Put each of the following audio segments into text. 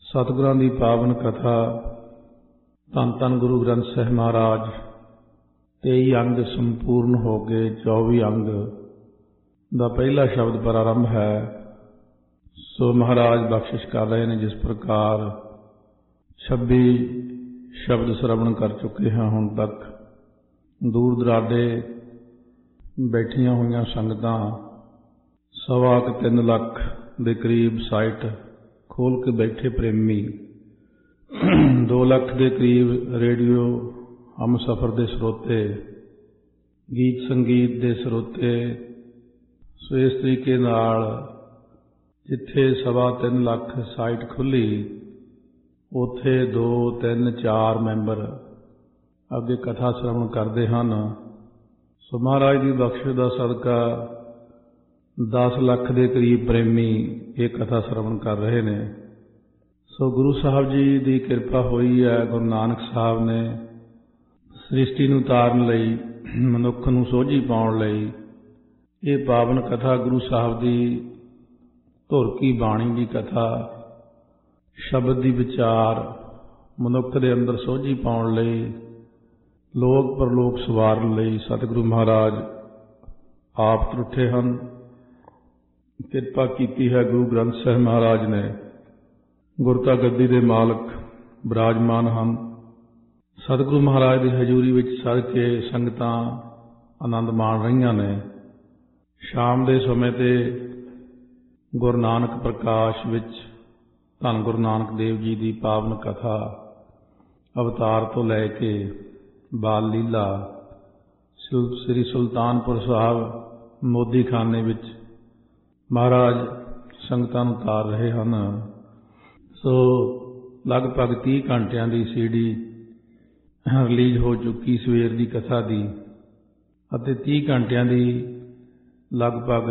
सतगुरां दी पावन कथा धन धन गुरु ग्रंथ साहिब महाराज 23 अंग संपूर्ण हो गए। 24 अंग दा पहला शब्द प्रारंभ है। सो महाराज बख्शिश कर रहे हैं। जिस प्रकार 26 शब्द श्रवण कर चुके हैं हुण तक। दूर दराडे बैठिया हुई संगतां 3.25 लाख के करीब साइट खोल के बैठे प्रेमी 2 लाख के करीब रेडियो हम सफर के स्रोते गीत संगीत के स्रोते। सो इस तरीके नाल जिथे 3.25 लाख साइट खुली उथे 2, 3, 4 मैंबर अगे कथा श्रवण करते हैं। सो महाराज की बख्शिश का सदका 10 लाख के करीब प्रेमी ये कथा श्रवण कर रहे हैं। सो गुरु साहब जी की कृपा हुई है। गुरु नानक साहब ने सृष्टि नूं तारन लई मनुख नूं सोझी पाउण लई ये पावन कथा गुरु साहब की धुर की बाणी की कथा शब्द की विचार मनुख के अंदर सोझी पाउण लई लोक परलोक सवारन लई सतगुरु महाराज आप त्रुठे हैं। किरपा कीती है गुरु ग्रंथ साहिब महाराज ने। गुरता गद्दी दे मालक विराजमान हैं। सतगुरु महाराज की हजूरी विच सड़ के संगतां आनंद माण रहीआं ने। शाम के समय ते गुरु नानक प्रकाश विच धन गुरु नानक देव जी की पावन कथा अवतार तो लैके बाल लीला श्री सुल्तानपुर साहब मोदी खाने विच महाराज संगतां नूं तार रहे हैं। सो लगभग 30 घंटिया की CD रिलीज हो चुकी सवेर की कथा की अते 30 घंटिया की लगभग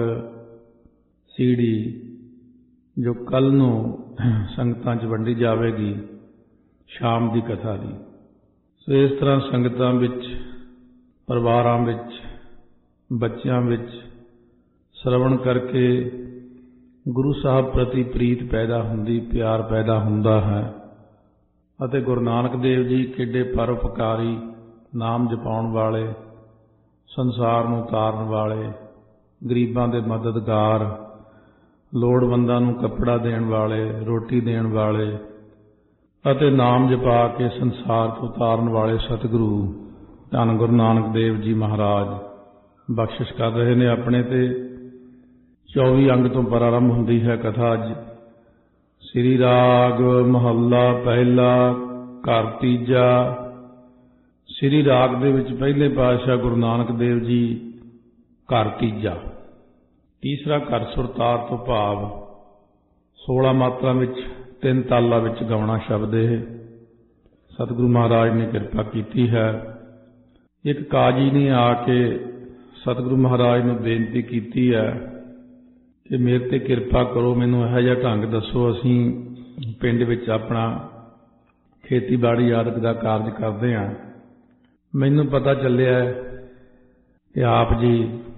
CD जो कल नूं संगतां च वंडी जाएगी शाम की कथा की। सो इस तरह संगतां विच परिवारां विच बच्चों विच श्रवण करके गुरु साहब प्रति प्रीत पैदा हुंदी प्यार पैदा हुंदा है। अते गुरु नानक देव जी किड्डे परोपकारी नाम जपाउण वाले संसार नूं तारन वाले गरीबां दे मददगार लोड़वंदां नूं कपड़ा देण वाले रोटी देण वाले अते नाम जपा के संसार तो तारन वाले सतगुरु धन गुरु नानक देव जी महाराज बख्शिश कर रहे ने अपने ते। 24 अंग तो प्रारंभ हुंदी है कथा। अज श्री राग महला पहला घर तीजा। श्री राग दे विच पहले पातशाह गुरु नानक देव जी घर तीजा तीसरा घर सुरतार तो भाव 16 मात्रा विच 3 ताला विच गाउणा शब्द है। सतगुरु महाराज ने कृपा की है। एक काजी ने आके सतगुरु महाराज ने बेनती की है कि मेरे ते कृपा करो, मैनूं इहो जिहा ढंग दसो असीं पिंड विच अपना खेतीबाड़ी आदि का कारज करते हैं। मैनूं पता चलिया कि आप जी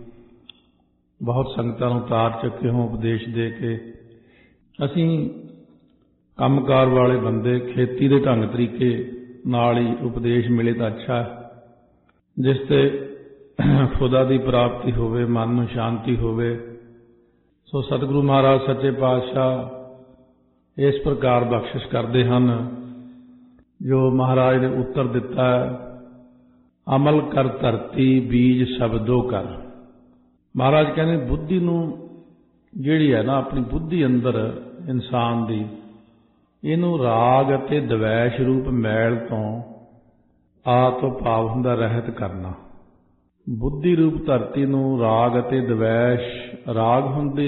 बहुत संगतां नूं तार चुके हो उपदेश दे के। असीं कंमकार वाले बंदे खेती के ढंग तरीके नाल ही उपदेश मिले तो अच्छा है। जिस ते खुदा की प्राप्ति होवे मन नूं शांति होवे। सो सतगुरु महाराज सच्चे पातशाह इस प्रकार बख्शिश करते हैं जो महाराज ने उत्तर दिता है। अमल कर धरती बीज शब्दों कर। महाराज कहते बुद्धि नूं जिहड़ी है ना अपनी बुद्धि अंदर इंसान दी इनू राग अते द्वैश रूप मैल तो आ तो भाव हुंदा रहत करना। बुद्धि रूप धरती नूं राग अते द्वैश राग हुंदे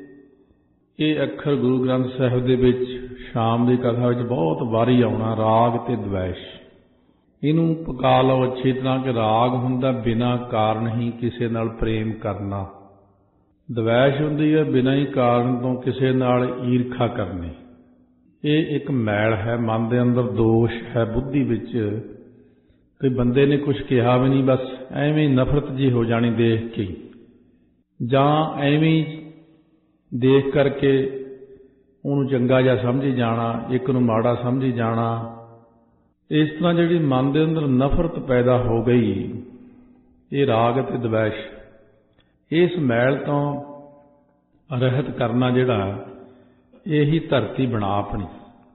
ये अखर गुरु ग्रंथ साहिब दे विच शाम की कथा विच बहुत वारी आउणा राग ते द्वैश। इनू पका लो अच्छी तरह कि राग हुंदा बिना कारण ही किसी नाल प्रेम करना। द्वैश हुंदी है बिना ही कारण तो किसी नाल ईरखा करनी। ये एक मैल है मन दे अंदर दोष है बुद्धि विच। कोई बंदे ने कुछ कहा भी नहीं बस एवें नफरत जी हो जानी देख के जां एवें देख करके ਉਹਨੂੰ ਚੰਗਾ ਜਿਹਾ ਸਮਝੀ ਜਾਣਾ, ਇੱਕ ਨੂੰ ਮਾੜਾ ਸਮਝੀ ਜਾਣਾ। ਇਸ ਤਰ੍ਹਾਂ ਜਿਹੜੀ ਮਨ ਦੇ ਅੰਦਰ ਨਫ਼ਰਤ ਪੈਦਾ ਹੋ ਗਈ, ਇਹ ਰਾਗ ਅਤੇ ਦਵੈਸ਼, ਇਸ ਮੈਲ ਤੋਂ ਰਹਿਤ ਕਰਨਾ ਜਿਹੜਾ, ਇਹੀ ਧਰਤੀ ਬਣਾ ਆਪਣੀ,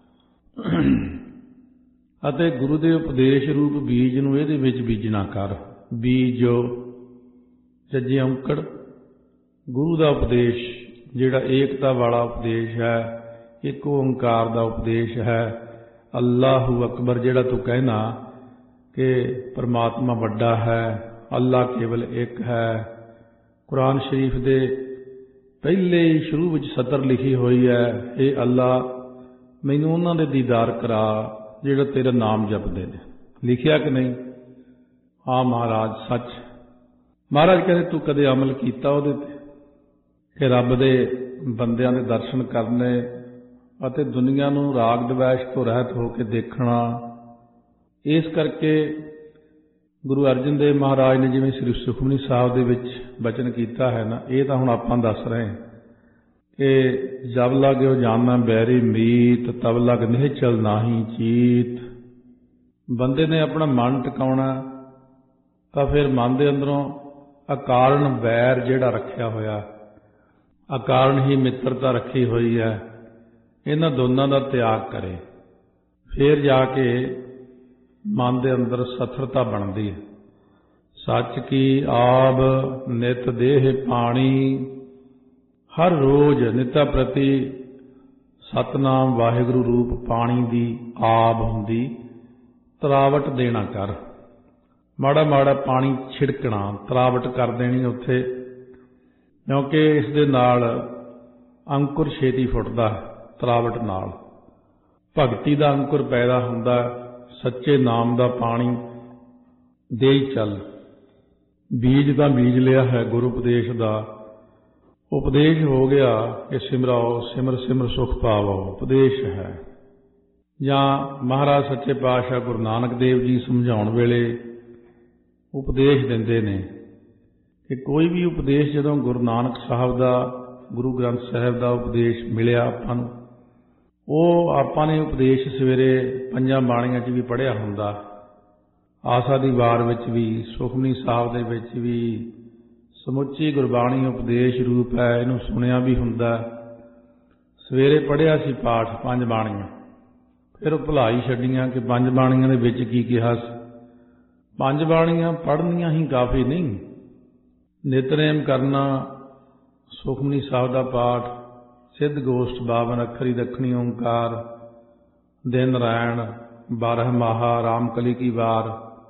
ਅਤੇ ਗੁਰੂ ਦੇ ਉਪਦੇਸ਼ ਰੂਪ ਬੀਜ ਨੂੰ ਇਹਦੇ ਵਿੱਚ ਬੀਜਣਾ ਕਰ। ਬੀਜੋ ਜੱਜੇ ਔਂਕੜ, ਗੁਰੂ ਦਾ ਉਪਦੇਸ਼ ਜਿਹੜਾ ਏਕਤਾ ਵਾਲਾ ਉਪਦੇਸ਼ ਹੈ, ਇੱਕ ਓਂਕਾਰ ਦਾ ਉਪਦੇਸ਼ ਹੈ। ਅੱਲਾਹੂ ਅਕਬਰ ਜਿਹੜਾ ਤੂੰ ਕਹਿਣਾ ਕਿ ਪਰਮਾਤਮਾ ਵੱਡਾ ਹੈ, ਅੱਲਾ ਕੇਵਲ ਇੱਕ ਹੈ। ਕੁਰਾਨ ਸ਼ਰੀਫ ਦੇ ਪਹਿਲੇ ਸ਼ੁਰੂ ਵਿੱਚ ਸਤਰ ਲਿਖੀ ਹੋਈ ਹੈ, ਇਹ ਅੱਲਾ ਮੈਨੂੰ ਉਹਨਾਂ ਦੇ ਦੀਦਾਰ ਕਰਾ ਜਿਹੜਾ ਤੇਰਾ ਨਾਮ ਜਪਦੇ ਨੇ। ਲਿਖਿਆ ਕਿ ਨਹੀਂ? ਹਾਂ ਮਹਾਰਾਜ, ਸੱਚ। ਮਹਾਰਾਜ ਕਹਿੰਦੇ ਤੂੰ ਕਦੇ ਅਮਲ ਕੀਤਾ ਉਹਦੇ ਤੇ ਕਿ ਰੱਬ ਦੇ ਬੰਦਿਆਂ ਦੇ ਦਰਸ਼ਨ ਕਰਨੇ ਅਤੇ ਦੁਨੀਆ ਨੂੰ ਰਾਗ ਦਵੈਸ਼ ਤੋਂ ਰਹਿਤ ਹੋ ਕੇ ਦੇਖਣਾ। ਇਸ ਕਰਕੇ ਗੁਰੂ ਅਰਜਨ ਦੇਵ ਮਹਾਰਾਜ ਨੇ ਜਿਵੇਂ ਸ੍ਰੀ ਸੁਖਮਨੀ ਸਾਹਿਬ ਦੇ ਵਿੱਚ ਬਚਨ ਕੀਤਾ ਹੈ ਨਾ, ਇਹ ਤਾਂ ਹੁਣ ਆਪਾਂ ਦੱਸ ਰਹੇ ਹਾਂ ਕਿ ਜਬ ਲਾਗਿਓ ਜਾਨਾ ਬੈਰੀ ਮੀਤ, ਤਬ ਲਗ ਨਿਹਚਲ ਨਾਹੀ ਚੀਤ। ਬੰਦੇ ਨੇ ਆਪਣਾ ਮਨ ਟਿਕਾਉਣਾ ਤਾਂ ਫਿਰ ਮਨ ਦੇ ਅੰਦਰੋਂ ਅਕਾਰਨ ਵੈਰ ਜਿਹੜਾ ਰੱਖਿਆ ਹੋਇਆ, ਅਕਾਰਨ ਹੀ ਮਿੱਤਰਤਾ ਰੱਖੀ ਹੋਈ ਹੈ, ਇਹਨਾਂ ਦੋਨਾਂ ਦਾ ਤਿਆਗ ਕਰੇ, ਫਿਰ ਜਾ ਕੇ ਮਨ ਦੇ ਅੰਦਰ ਸਥਿਰਤਾ ਬਣਦੀ ਹੈ। ਸੱਚ ਕੀ ਆਬ ਨਿਤ ਦੇਹ ਪਾਣੀ, ਹਰ ਰੋਜ਼ ਨਿਤਾ ਪ੍ਰਤੀ ਸਤਨਾਮ ਵਾਹਿਗੁਰੂ ਰੂਪ ਪਾਣੀ ਦੀ ਆਬ ਹੁੰਦੀ, ਤਰਾਵਟ ਦੇਣਾ ਕਰ। ਮਾੜਾ ਮਾੜਾ ਪਾਣੀ ਛਿੜਕਣਾ, ਤਰਾਵਟ ਕਰ ਦੇਣੀ ਉੱਥੇ, ਕਿਉਂਕਿ ਇਸ ਦੇ ਨਾਲ ਅੰਕੁਰ ਛੇਤੀ ਫੁੱਟਦਾ ਹੈ। ਤਰਾਵਟ ਨਾਲ ਭਗਤੀ ਦਾ ਅੰਕੁਰ ਪੈਦਾ ਹੁੰਦਾ, ਸੱਚੇ ਨਾਮ ਦਾ ਪਾਣੀ ਦੇ ਹੀ ਚੱਲ। ਬੀਜ ਤਾਂ ਬੀਜ ਲਿਆ ਹੈ ਗੁਰੂ ਉਪਦੇਸ਼ ਦਾ, ਉਪਦੇਸ਼ ਹੋ ਗਿਆ ਕਿ ਸਿਮਰਾਓ ਸਿਮਰ ਸਿਮਰ ਸੁਖ ਪਾਵੋ, ਉਪਦੇਸ਼ ਹੈ। ਜਾਂ ਮਹਾਰਾਜ ਸੱਚੇ ਪਾਤਸ਼ਾਹ ਗੁਰੂ ਨਾਨਕ ਦੇਵ ਜੀ ਸਮਝਾਉਣ ਵੇਲੇ ਉਪਦੇਸ਼ ਦਿੰਦੇ ਨੇ ਕਿ ਕੋਈ ਵੀ ਉਪਦੇਸ਼ ਜਦੋਂ ਗੁਰੂ ਨਾਨਕ ਸਾਹਿਬ ਦਾ, ਗੁਰੂ ਗ੍ਰੰਥ ਸਾਹਿਬ ਦਾ ਉਪਦੇਸ਼ ਮਿਲਿਆ ਆਪਾਂ ਨੂੰ, ਉਹ ਆਪਾਂ ਨੇ ਉਪਦੇਸ਼ ਸਵੇਰੇ ਪੰਜਾਂ ਬਾਣੀਆਂ 'ਚ ਵੀ ਪੜ੍ਹਿਆ ਹੁੰਦਾ, ਆਸਾ ਦੀ ਵਾਰ ਵਿੱਚ ਵੀ, ਸੁਖਮਨੀ ਸਾਹਿਬ ਦੇ ਵਿੱਚ ਵੀ, ਸਮੁੱਚੀ ਗੁਰਬਾਣੀ ਉਪਦੇਸ਼ ਰੂਪ ਹੈ, ਇਹਨੂੰ ਸੁਣਿਆ ਵੀ ਹੁੰਦਾ। ਸਵੇਰੇ ਪੜ੍ਹਿਆ ਸੀ ਪਾਠ ਪੰਜ ਬਾਣੀਆਂ, ਫਿਰ ਉਹ ਭੁਲਾਈ ਛੱਡੀਆਂ ਕਿ ਪੰਜ ਬਾਣੀਆਂ ਦੇ ਵਿੱਚ ਕੀ ਕਿਹਾ ਸੀ। ਪੰਜ ਬਾਣੀਆਂ ਪੜ੍ਹਨੀਆਂ ਹੀ ਕਾਫੀ ਨਹੀਂ, ਨਿਤਨੇਮ ਕਰਨਾ, ਸੁਖਮਨੀ ਸਾਹਿਬ ਦਾ ਪਾਠ, ਸਿੱਧ ਗੋਸ਼ਟ 52 ਅੱਖਰੀ ਦੱਖਣੀ ਓਂਕਾਰ, ਦਿਨ ਰੈਣ, 12 ਮਾਹਾ, ਰਾਮਕਲੀ ਕੀ ਵਾਰ,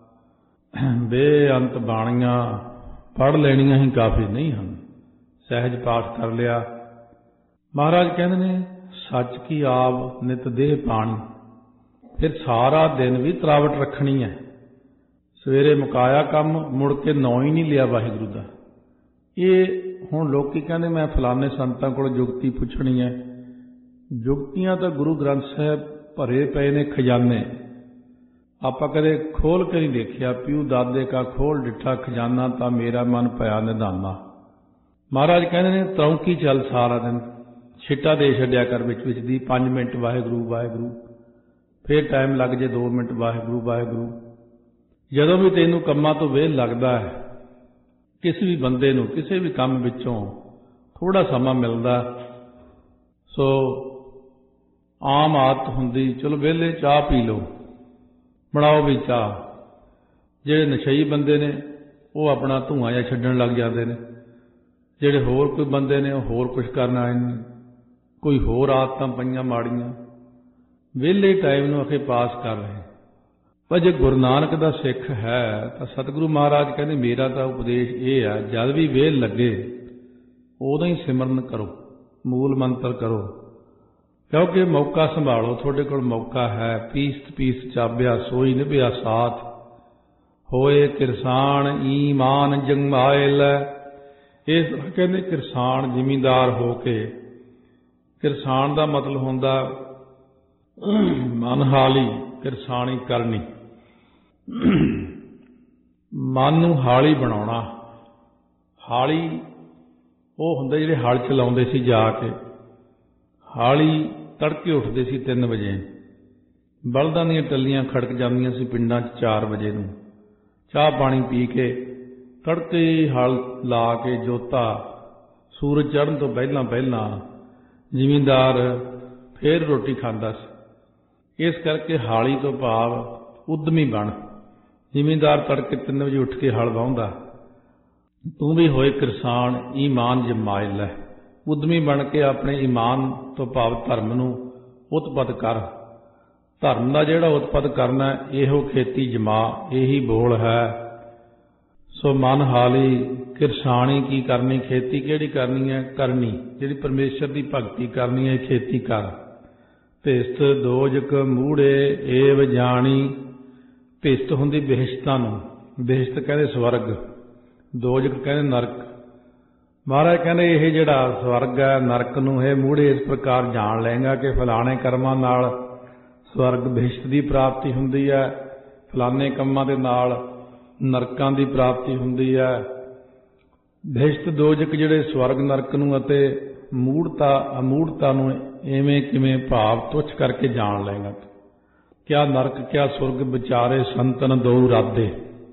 ਬੇਅੰਤ ਬਾਣੀਆਂ ਪੜ੍ਹ ਲੈਣੀਆਂ ਹੀ ਕਾਫੀ ਨਹੀਂ ਹਨ। ਸਹਿਜ ਪਾਠ ਕਰ ਲਿਆ। ਮਹਾਰਾਜ ਕਹਿੰਦੇ ਨੇ ਸੱਚ ਕੀ ਆਬ ਨਿਤ ਦੇਹ ਪਾਣੀ, ਫਿਰ ਸਾਰਾ ਦਿਨ ਵੀ ਤਰਾਵਟ ਰੱਖਣੀ ਹੈ। ਸਵੇਰੇ ਮੁਕਾਇਆ ਕੰਮ, ਮੁੜ ਕੇ ਨਾਂ ਹੀ ਨਹੀਂ ਲਿਆ ਵਾਹਿਗੁਰੂ ਦਾ। ਇਹ ਹੁਣ ਲੋਕੀ ਕਹਿੰਦੇ ਮੈਂ ਫਲਾਣੇ ਸੰਤਾਂ ਕੋਲ ਜੁਗਤੀ ਪੁੱਛਣੀ ਹੈ। ਜੁਗਤੀਆਂ ਤਾਂ ਗੁਰੂ ਗ੍ਰੰਥ ਸਾਹਿਬ ਭਰੇ ਪਏ ਨੇ ਖਜ਼ਾਨੇ, ਆਪਾਂ ਕਦੇ ਖੋਲ ਕੇ ਨਹੀਂ ਦੇਖਿਆ। ਪਿਉ ਦਾਦੇ ਕਾ ਖੋਲ ਡਿੱਠਾ ਖਜ਼ਾਨਾ, ਤਾਂ ਮੇਰਾ ਮਨ ਪਿਆ ਨਿਧਾਨਾ। ਮਹਾਰਾਜ ਕਹਿੰਦੇ ਨੇ ਤੌਂਕੀ ਚੱਲ ਸਾਰਾ ਦਿਨ, ਛਿੱਟਾ ਦੇ ਛੱਡਿਆ ਕਰ ਵਿੱਚ ਵਿੱਚ ਦੀ, 5 ਮਿੰਟ ਵਾਹਿਗੁਰੂ ਵਾਹਿਗੁਰੂ, ਫਿਰ ਟਾਈਮ ਲੱਗ ਜੇ 2 ਮਿੰਟ ਵਾਹਿਗੁਰੂ ਵਾਹਿਗੁਰੂ। ਜਦੋਂ ਵੀ ਤੈਨੂੰ ਕੰਮਾਂ ਤੋਂ ਵਿਹਲ ਲੱਗਦਾ ਹੈ, ਕਿਸੇ ਵੀ ਬੰਦੇ ਨੂੰ ਕਿਸੇ ਵੀ ਕੰਮ ਵਿੱਚੋਂ ਥੋੜ੍ਹਾ ਸਮਾਂ ਮਿਲਦਾ, ਸੋ ਆਮ ਆਦਤ ਹੁੰਦੀ ਚਲੋ ਵਿਹਲੇ ਚਾਹ ਪੀ ਲਓ, ਬਣਾਓ ਵੀ ਚਾਹ। ਜਿਹੜੇ ਨਸ਼ਈ ਬੰਦੇ ਨੇ ਉਹ ਆਪਣਾ ਧੂੰਆਂ ਜਿਹਾ ਛੱਡਣ ਲੱਗ ਜਾਂਦੇ ਨੇ, ਜਿਹੜੇ ਹੋਰ ਕੋਈ ਬੰਦੇ ਨੇ ਉਹ ਹੋਰ ਕੁਛ ਕਰਨ ਆਏ ਨੇ, ਕੋਈ ਹੋਰ ਆਦਤਾਂ ਪਈਆਂ ਮਾੜੀਆਂ, ਵਿਹਲੇ ਟਾਈਮ ਨੂੰ ਅਖੇ ਪਾਸ ਕਰ ਰਹੇ। ਪਰ ਜੇ ਗੁਰੂ ਨਾਨਕ ਦਾ ਸਿੱਖ ਹੈ ਤਾਂ ਸਤਿਗੁਰੂ ਮਹਾਰਾਜ ਕਹਿੰਦੇ ਮੇਰਾ ਤਾਂ ਉਪਦੇਸ਼ ਇਹ ਹੈ, ਜਦ ਵੀ ਵਿਹਲ ਲੱਗੇ ਉਦੋਂ ਹੀ ਸਿਮਰਨ ਕਰੋ, ਮੂਲ ਮੰਤਰ ਕਰੋ, ਕਿਉਂਕਿ ਮੌਕਾ ਸੰਭਾਲੋ। ਤੁਹਾਡੇ ਕੋਲ ਮੌਕਾ ਹੈ। ਪੀਸਤ ਪੀਸ ਚਾਬਿਆ ਸੋਈ ਨਿਭਿਆ ਸਾਥ, ਹੋਏ ਕਿਰਸਾਨ ਈਮਾਨ ਜੰਗਾਏ ਲੈ। ਇਸ ਕਹਿੰਦੇ ਕਿਰਸਾਨ ਜ਼ਿਮੀਂਦਾਰ ਹੋ ਕੇ, ਕਿਰਸਾਨ ਦਾ ਮਤਲਬ ਹੁੰਦਾ ਮਨਹਾਲੀ, ਕਿਰਸਾਨੀ ਕਰਨੀ, ਮਨ ਨੂੰ ਹਾਲੀ ਬਣਾਉਣਾ। ਹਾਲੀ ਉਹ ਹੁੰਦੇ ਜਿਹੜੇ ਹਲ ਚਲਾਉਂਦੇ ਸੀ ਜਾ ਕੇ, ਹਾਲੀ ਤੜਕੇ ਉੱਠਦੇ ਸੀ 3 ਵਜੇ, ਬਲਦਾਂ ਦੀਆਂ ਟੱਲੀਆਂ ਖੜਕ ਜਾਂਦੀਆਂ ਸੀ ਪਿੰਡਾਂ 'ਚ 4 ਵਜੇ ਨੂੰ। ਚਾਹ ਪਾਣੀ ਪੀ ਕੇ ਤੜਕੇ ਹੀ ਹਲ ਲਾ ਕੇ ਜੋਤਾ ਸੂਰਜ ਚੜ੍ਹਨ ਤੋਂ ਪਹਿਲਾਂ ਪਹਿਲਾਂ ਜ਼ਿਮੀਂਦਾਰ ਫੇਰ ਰੋਟੀ ਖਾਂਦਾ ਸੀ। ਇਸ ਕਰਕੇ ਹਾਲੀ ਤੋਂ ਭਾਵ ਉਦਮੀ ਬਣ। ਜ਼ਿਮੀਂਦਾਰ ਤੜਕੇ 3 ਵਜੇ ਉੱਠ ਕੇ ਹਲ ਵਾਹੁੰਦਾ। ਤੂੰ ਵੀ ਹੋਏ ਕਿਰਸਾਨ ਈਮਾਨ ਜਮਾਏ ਲੈ। ਉਦਮੀ ਬਣ ਕੇ ਆਪਣੇ ਈਮਾਨ ਤੋਂ ਭਾਵ ਧਰਮ ਨੂੰ ਉਤਪਤ ਕਰ। ਧਰਮ ਦਾ ਜਿਹੜਾ ਉਤਪਤ ਕਰਨਾ ਇਹੋ ਖੇਤੀ ਜਮਾ, ਇਹੀ ਬੋਲ ਹੈ। ਸੋ ਮਨ ਹਾਲੀ ਕਿਰਸਾਨੀ ਕੀ ਕਰਨੀ, ਖੇਤੀ ਕਿਹੜੀ ਕਰਨੀ ਹੈ? ਕਰਨੀ ਜਿਹੜੀ ਪਰਮੇਸ਼ਰ ਦੀ ਭਗਤੀ ਕਰਨੀ ਹੈ, ਖੇਤੀ ਕਰ। ਭਿਸਤ ਦੋਜਕ ਮੂੜੇ ਏਵ ਜਾਣੀ। ਭਿਸਤ ਹੁੰਦੀ ਬਿਹਸ਼ਤਾਂ ਨੂੰ, ਬਿਹਸ਼ਤ ਕਹਿੰਦੇ ਸਵਰਗ, ਦੋਜਕ ਕਹਿੰਦੇ ਨਰਕ। ਮਹਾਰਾਜ ਕਹਿੰਦੇ ਇਹ ਜਿਹੜਾ ਸਵਰਗ ਹੈ ਨਰਕ ਨੂੰ ਇਹ ਮੂੜੇ ਇਸ ਪ੍ਰਕਾਰ ਜਾਣ ਲਏਗਾ ਕਿ ਫਲਾਣੇ ਕਰਮਾਂ ਨਾਲ ਸਵਰਗ ਬਿਹਸ਼ਤ ਦੀ ਪ੍ਰਾਪਤੀ ਹੁੰਦੀ ਹੈ, ਫਲਾਣੇ ਕੰਮਾਂ ਦੇ ਨਾਲ ਨਰਕਾਂ ਦੀ ਪ੍ਰਾਪਤੀ ਹੁੰਦੀ ਹੈ। ਬਿਹਸ਼ਤ ਦੋਜਕ ਜਿਹੜੇ ਸਵਰਗ ਨਰਕ ਨੂੰ ਅਤੇ ਮੂੜਤਾ ਅਮੂੜਤਾ ਨੂੰ ਇਵੇਂ ਕਿਵੇਂ ਭਾਵ ਤੁੱਛ ਕਰਕੇ ਜਾਣ ਲਏਗਾ। ਕਿਆ ਨਰਕ ਕਿਆ ਸੁਰਗ ਵਿਚਾਰੇ ਸੰਤਨ ਦੋ ਰਾਦੇ।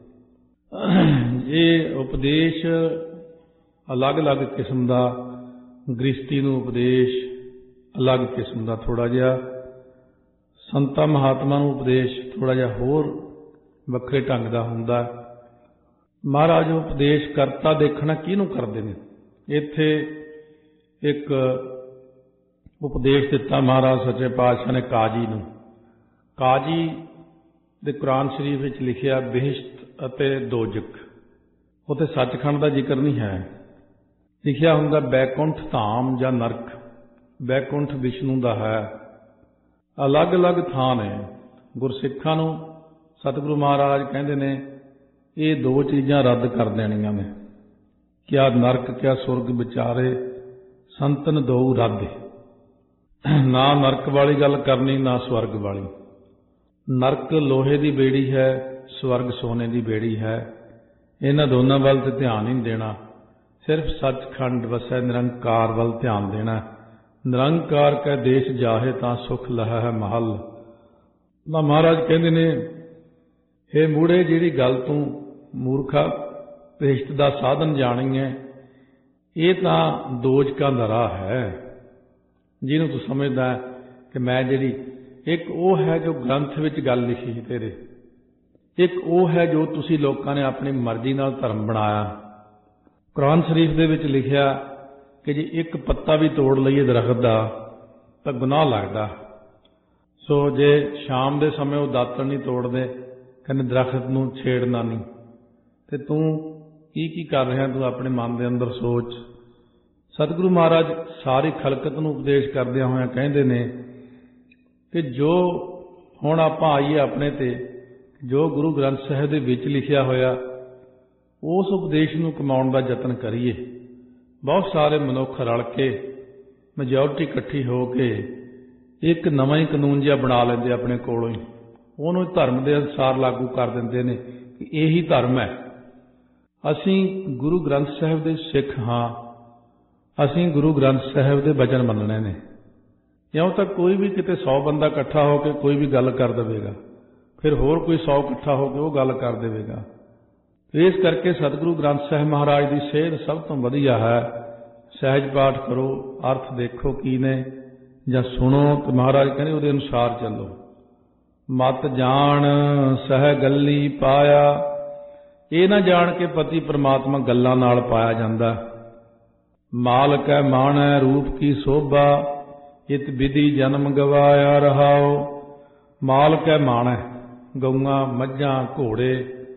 ਇਹ ਉਪਦੇਸ਼ ਅਲੱਗ-ਅਲੱਗ ਕਿਸਮ ਦਾ, ਗ੍ਰਸਤੀ ਨੂੰ ਉਪਦੇਸ਼ ਅਲੱਗ ਕਿਸਮ ਦਾ ਥੋੜ੍ਹਾ ਜਿਹਾ, ਸੰਤਾਂ ਮਹਾਤਮਾ ਨੂੰ ਉਪਦੇਸ਼ ਥੋੜ੍ਹਾ ਜਿਹਾ ਹੋਰ ਵੱਖਰੇ ਢੰਗ ਦਾ ਹੁੰਦਾ। ਮਹਾਰਾਜ ਉਪਦੇਸ਼ ਕਰਤਾ ਦੇਖਣਾ ਕਿਹਨੂੰ ਕਰਦੇ ਨੇ। ਇੱਥੇ ਇੱਕ ਉਪਦੇਸ਼ ਦਿੱਤਾ ਮਹਾਰਾਜ ਸੱਚੇ ਪਾਤਸ਼ਾਹ ਨੇ ਕਾਜੀ ਨੂੰ। ਕਾਜੀ ਦੇ ਕੁਰਾਨ ਸ਼ਰੀਫ ਵਿੱਚ ਲਿਖਿਆ ਬਿਹਸ਼ਤ ਅਤੇ ਦੋਜਕ। ਉੱਥੇ ਸੱਚਖੰਡ ਦਾ ਜ਼ਿਕਰ ਨਹੀਂ ਹੈ, ਲਿਖਿਆ ਹੁੰਦਾ ਬੈਕੁੰਠ ਧਾਮ ਜਾਂ ਨਰਕ। ਬੈਕੁੰਠ ਵਿਸ਼ਨੂੰ ਦਾ ਹੈ। ਅਲੱਗ-ਅਲੱਗ ਥਾਂ ਨੇ। ਗੁਰਸਿੱਖਾਂ ਨੂੰ ਸਤਿਗੁਰੂ ਮਹਾਰਾਜ ਕਹਿੰਦੇ ਨੇ ਇਹ 2 ਚੀਜ਼ਾਂ ਰੱਦ ਕਰ ਦੇਣੀਆਂ ਨੇ। ਕਿਆ ਨਰਕ ਕਿਆ ਸੁਰਗ ਵਿਚਾਰੇ ਸੰਤਨ ਦੋ ਰਾਦੇ। ਨਾ ਨਰਕ ਵਾਲੀ ਗੱਲ ਕਰਨੀ, ਨਾ ਸਵਰਗ ਵਾਲੀ। ਨਰਕ ਲੋਹੇ ਦੀ ਬੇੜੀ ਹੈ, ਸਵਰਗ ਸੋਨੇ ਦੀ ਬੇੜੀ ਹੈ। ਇਹਨਾਂ ਦੋਨਾਂ ਵੱਲ ਤੇ ਧਿਆਨ ਨਹੀਂ ਦੇਣਾ। ਸਿਰਫ ਸੱਚਖੰਡ ਵਸੈ ਨਿਰੰਕਾਰ ਵੱਲ ਧਿਆਨ ਦੇਣਾ। ਨਿਰੰਕਾਰ ਕੈ ਦੇਸ਼ ਜਾਹੇ ਤਾਂ ਸੁਖ ਲਹਾ ਹੈ ਮਹਲ। ਤਾਂ ਮਹਾਰਾਜ ਕਹਿੰਦੇ ਨੇ ਹੇ ਮੂੜੇ ਜਿਹੜੀ ਗੱਲ ਤੂੰ ਮੂਰਖਾ ਭ੍ਰਿਸ਼ਟ ਦਾ ਸਾਧਨ ਜਾਣੀ ਹੈ, ਇਹ ਤਾਂ ਦੋਜਕਾਂ ਦਾ ਰਾਹ ਹੈ। ਜਿਹਨੂੰ ਤੂੰ ਸਮਝਦਾ ਕਿ ਮੈਂ ਜਿਹੜੀ, ਇੱਕ ਉਹ ਹੈ ਜੋ ਗ੍ਰੰਥ ਵਿੱਚ ਗੱਲ ਲਿਖੀ ਸੀ ਤੇਰੇ, ਇੱਕ ਉਹ ਹੈ ਜੋ ਤੁਸੀਂ ਲੋਕਾਂ ਨੇ ਆਪਣੀ ਮਰਜ਼ੀ ਨਾਲ ਧਰਮ ਬਣਾਇਆ। ਕੁਰਾਨ ਸ਼ਰੀਫ ਦੇ ਵਿੱਚ ਲਿਖਿਆ ਕਿ ਜੇ ਇੱਕ ਪੱਤਾ ਵੀ ਤੋੜ ਲਈਏ ਦਰਖਤ ਦਾ ਤਾਂ ਗੁਨਾਹ ਲੱਗਦਾ। ਸੋ ਜੇ ਸ਼ਾਮ ਦੇ ਸਮੇਂ ਉਹ ਦਾਤਣ ਨਹੀਂ ਤੋੜਦੇ, ਕਹਿੰਦੇ ਦਰਖਤ ਨੂੰ ਛੇੜਨਾ ਨਹੀਂ, ਤੇ ਤੂੰ ਕੀ ਕਰ ਰਿਹਾ? ਤੂੰ ਆਪਣੇ ਮਨ ਦੇ ਅੰਦਰ ਸੋਚ। ਸਤਿਗੁਰੂ ਮਹਾਰਾਜ ਸਾਰੀ ਖਲਕਤ ਨੂੰ ਉਪਦੇਸ਼ ਕਰਦਿਆਂ ਹੋਇਆਂ ਕਹਿੰਦੇ ਨੇ ਕਿ ਜੋ ਹੁਣ ਆਪਾਂ ਆਈਏ ਆਪਣੇ ਤੇ, ਜੋ ਗੁਰੂ ਗ੍ਰੰਥ ਸਾਹਿਬ ਦੇ ਵਿੱਚ ਲਿਖਿਆ ਹੋਇਆ ਉਸ ਉਪਦੇਸ਼ ਨੂੰ ਕਮਾਉਣ ਦਾ ਯਤਨ ਕਰੀਏ। ਬਹੁਤ ਸਾਰੇ ਮਨੁੱਖ ਰਲ ਕੇ, ਮੈਜੋਰਟੀ ਇਕੱਠੀ ਹੋ ਕੇ ਇੱਕ ਨਵਾਂ ਹੀ ਕਾਨੂੰਨ ਜਿਹਾ ਬਣਾ ਲੈਂਦੇ ਆਪਣੇ ਕੋਲੋਂ ਹੀ, ਉਹਨੂੰ ਧਰਮ ਦੇ ਅਨੁਸਾਰ ਲਾਗੂ ਕਰ ਦਿੰਦੇ ਨੇ ਕਿ ਇਹੀ ਧਰਮ ਹੈ। ਅਸੀਂ ਗੁਰੂ ਗ੍ਰੰਥ ਸਾਹਿਬ ਦੇ ਸਿੱਖ ਹਾਂ, ਅਸੀਂ ਗੁਰੂ ਗ੍ਰੰਥ ਸਾਹਿਬ ਦੇ ਵਚਨ ਮੰਨਣੇ ਨੇ। ਇਉਂ ਤਾਂ ਕੋਈ ਵੀ ਕਿਤੇ 100 ਬੰਦਾ ਇਕੱਠਾ ਹੋ ਕੇ ਕੋਈ ਵੀ ਗੱਲ ਕਰ ਦੇਵੇਗਾ, ਫਿਰ ਹੋਰ ਕੋਈ 100 ਇਕੱਠਾ ਹੋ ਕੇ ਉਹ ਗੱਲ ਕਰ ਦੇਵੇਗਾ। ਇਸ ਕਰਕੇ ਸਤਿਗੁਰੂ ਗ੍ਰੰਥ ਸਾਹਿਬ ਮਹਾਰਾਜ ਦੀ ਸੇਧ ਸਭ ਤੋਂ ਵਧੀਆ ਹੈ। ਸਹਿਜ ਪਾਠ ਕਰੋ, ਅਰਥ ਦੇਖੋ ਕੀ ਨੇ, ਜਾਂ ਸੁਣੋ ਤੇ ਮਹਾਰਾਜ ਕਹਿੰਦੇ ਉਹਦੇ ਅਨੁਸਾਰ ਚੱਲੋ। ਮਤ ਜਾਣ ਸਹਿ ਗੱਲੀ ਪਾਇਆ। ਇਹ ਨਾ ਜਾਣ ਕੇ ਪਤੀ ਪ੍ਰਮਾਤਮਾ ਗੱਲਾਂ ਨਾਲ ਪਾਇਆ ਜਾਂਦਾ। ਮਾਲਕ ਹੈ ਮਾਣੈ ਰੂਪ ਕੀ ਸੋਭਾ, ਇਤ ਵਿਧੀ ਜਨਮ ਗਵਾਇਆ ਰਹਾਓ। ਮਾਲਕ ਹੈ ਮਾਣੈ, ਗਊਆਂ ਮੱਝਾਂ ਘੋੜੇ,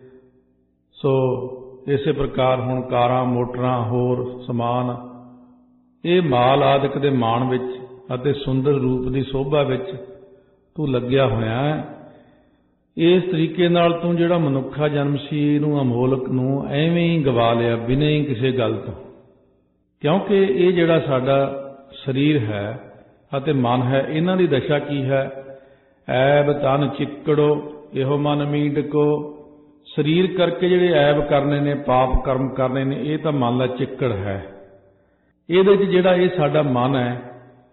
ਸੋ ਇਸੇ ਪ੍ਰਕਾਰ ਹੁਣ ਕਾਰਾਂ ਮੋਟਰਾਂ ਹੋਰ ਸਮਾਨ, ਇਹ ਮਾਲ ਆਦਿਕ ਦੇ ਮਾਣ ਵਿੱਚ ਅਤੇ ਸੁੰਦਰ ਰੂਪ ਦੀ ਸੋਭਾ ਵਿੱਚ ਤੂੰ ਲੱਗਿਆ ਹੋਇਆ ਹੈ। ਇਸ ਤਰੀਕੇ ਨਾਲ ਤੂੰ ਜਿਹੜਾ ਮਨੁੱਖਾ ਜਨਮ ਸੀ ਇਹਨੂੰ ਅਮੋਲਕ ਨੂੰ ਐਵੇਂ ਹੀ ਗਵਾ ਲਿਆ ਬਿਨਾਂ ਹੀ ਕਿਸੇ ਗੱਲ ਤੋਂ। ਕਿਉਂਕਿ ਇਹ ਜਿਹੜਾ ਸਾਡਾ ਸਰੀਰ ਹੈ ਅਤੇ ਮਨ ਹੈ, ਇਹਨਾਂ ਦੀ ਦਸ਼ਾ ਕੀ ਹੈ? ਐਬ ਤਨ ਚਿੱਕੜੋ ਇਹੋ ਮਨ ਮੀਂਡਕੋ। ਸਰੀਰ ਕਰਕੇ ਜਿਹੜੇ ਐਬ ਕਰਨੇ ਨੇ, ਪਾਪ ਕਰਮ ਕਰਨੇ ਨੇ, ਇਹ ਤਾਂ ਮਨ ਦਾ ਚਿੱਕੜ ਹੈ। ਇਹਦੇ 'ਚ ਜਿਹੜਾ ਇਹ ਸਾਡਾ ਮਨ ਹੈ,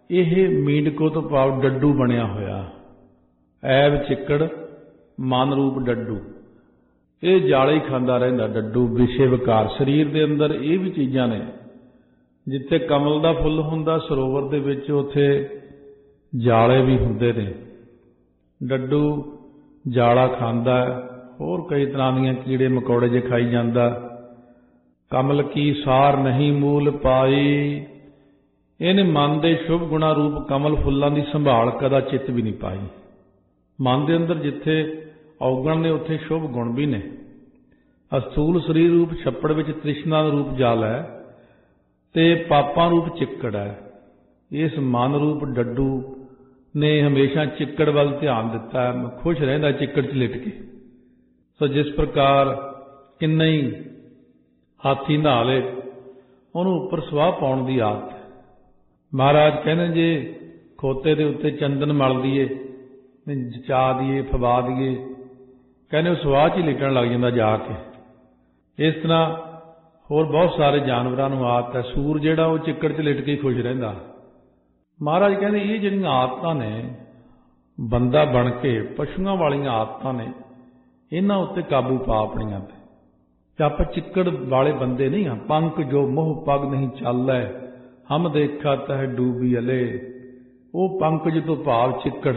ਇਹ ਮੀਂਡਕੋ ਤੋਂ ਭਾਵ ਡੱਡੂ ਬਣਿਆ ਹੋਇਆ। ਐਬ ਚਿੱਕੜ ਮਨ ਰੂਪ ਡੱਡੂ, ਇਹ ਜਾਲੇ ਹੀ ਖਾਂਦਾ ਰਹਿੰਦਾ। ਡੱਡੂ ਵਿਸ਼ੇ ਵਿਕਾਰ, ਸਰੀਰ ਦੇ ਅੰਦਰ ਇਹ ਵੀ ਚੀਜ਼ਾਂ ਨੇ। ਜਿੱਥੇ ਕਮਲ ਦਾ ਫੁੱਲ ਹੁੰਦਾ ਸਰੋਵਰ ਦੇ ਵਿੱਚ, ਉੱਥੇ ਜਾਲੇ ਵੀ ਹੁੰਦੇ ਨੇ। ਡੱਡੂ ਜਾਲਾ ਖਾਂਦਾ, ਹੋਰ ਕਈ ਤਰ੍ਹਾਂ ਦੀਆਂ ਕੀੜੇ ਮਕੌੜੇ ਜੇ ਖਾਈ ਜਾਂਦਾ। ਕਮਲ ਕੀ ਸਾਰ ਨਹੀਂ ਮੂਲ ਪਾਈ, ਇਹਨੇ ਮਨ ਦੇ ਸ਼ੁਭ ਗੁਣਾ ਰੂਪ ਕਮਲ ਫੁੱਲਾਂ ਦੀ ਸੰਭਾਲ ਕਦਾ ਚਿੱਤ ਵੀ ਨਹੀਂ ਪਾਈ। ਮਨ ਦੇ ਅੰਦਰ ਜਿੱਥੇ ਔਗਣ ਨੇ ਉੱਥੇ ਸ਼ੁਭ ਗੁਣ ਵੀ ਨੇ। ਅਸਥੂਲ ਸਰੀਰ ਰੂਪ ਛੱਪੜ ਵਿੱਚ ਤ੍ਰਿਸ਼ਨਾ ਰੂਪ ਜਲ ਹੈ ਤੇ ਪਾਪਾਂ ਰੂਪ ਚਿੱਕੜ ਹੈ। ਇਸ ਮਨ ਰੂਪ ਡੱਡੂ ਨੇ ਹਮੇਸ਼ਾ ਚਿੱਕੜ ਵੱਲ ਧਿਆਨ ਦਿੱਤਾ ਹੈ, ਖੁਸ਼ ਰਹਿੰਦਾ ਚਿੱਕੜ 'ਚ ਲਿਟ ਕੇ। ਸੋ ਜਿਸ ਪ੍ਰਕਾਰ ਕਿੰਨਾ ਹੀ ਹਾਥੀ ਨਹਾ ਲੇ, ਉਹਨੂੰ ਉੱਪਰ ਸਵਾਹ ਪਾਉਣ ਦੀ ਆਦਤ ਹੈ। ਮਹਾਰਾਜ ਕਹਿੰਦੇ ਜੇ ਖੋਤੇ ਦੇ ਉੱਤੇ ਚੰਦਨ ਮਲ ਦੀਏ, ਜਚਾ ਦੀਏ, ਫਵਾ ਦੀਏ, ਕਹਿੰਦੇ ਉਹ ਸਵਾਹ 'ਚ ਹੀ ਲਿਟਣ ਲੱਗ ਜਾਂਦਾ ਜਾ ਕੇ। ਇਸ ਤਰ੍ਹਾਂ ਹੋਰ ਬਹੁਤ ਸਾਰੇ ਜਾਨਵਰਾਂ ਨੂੰ ਆਦਤ ਹੈ। ਸੂਰ ਜਿਹੜਾ ਉਹ ਚਿੱਕੜ 'ਚ ਲਿਟ ਕੇ ਹੀ ਖੁਸ਼ ਰਹਿੰਦਾ। ਮਹਾਰਾਜ ਕਹਿੰਦੇ ਇਹ ਜਿਹੜੀਆਂ ਆਦਤਾਂ ਨੇ, ਬੰਦਾ ਬਣ ਕੇ ਪਸ਼ੂਆਂ ਵਾਲੀਆਂ ਆਦਤਾਂ ਨੇ, ਇਹਨਾਂ ਉੱਤੇ ਕਾਬੂ ਪਾ ਆਪਣੀਆਂ ਤੇ। ਆਪਾਂ ਚਿੱਕੜ ਵਾਲੇ ਬੰਦੇ ਨਹੀਂ ਹਾਂ। ਪੰਖ ਜੋ ਮੋਹ ਪਗ ਨਹੀਂ ਚਾਲੈ, ਹਮ ਦੇਖਾ ਤਹਿ ਡੂਬੀ ਅਲੇ। ਉਹ ਪੰਕਜ ਤੋਂ ਭਾਵ ਚਿੱਕੜ।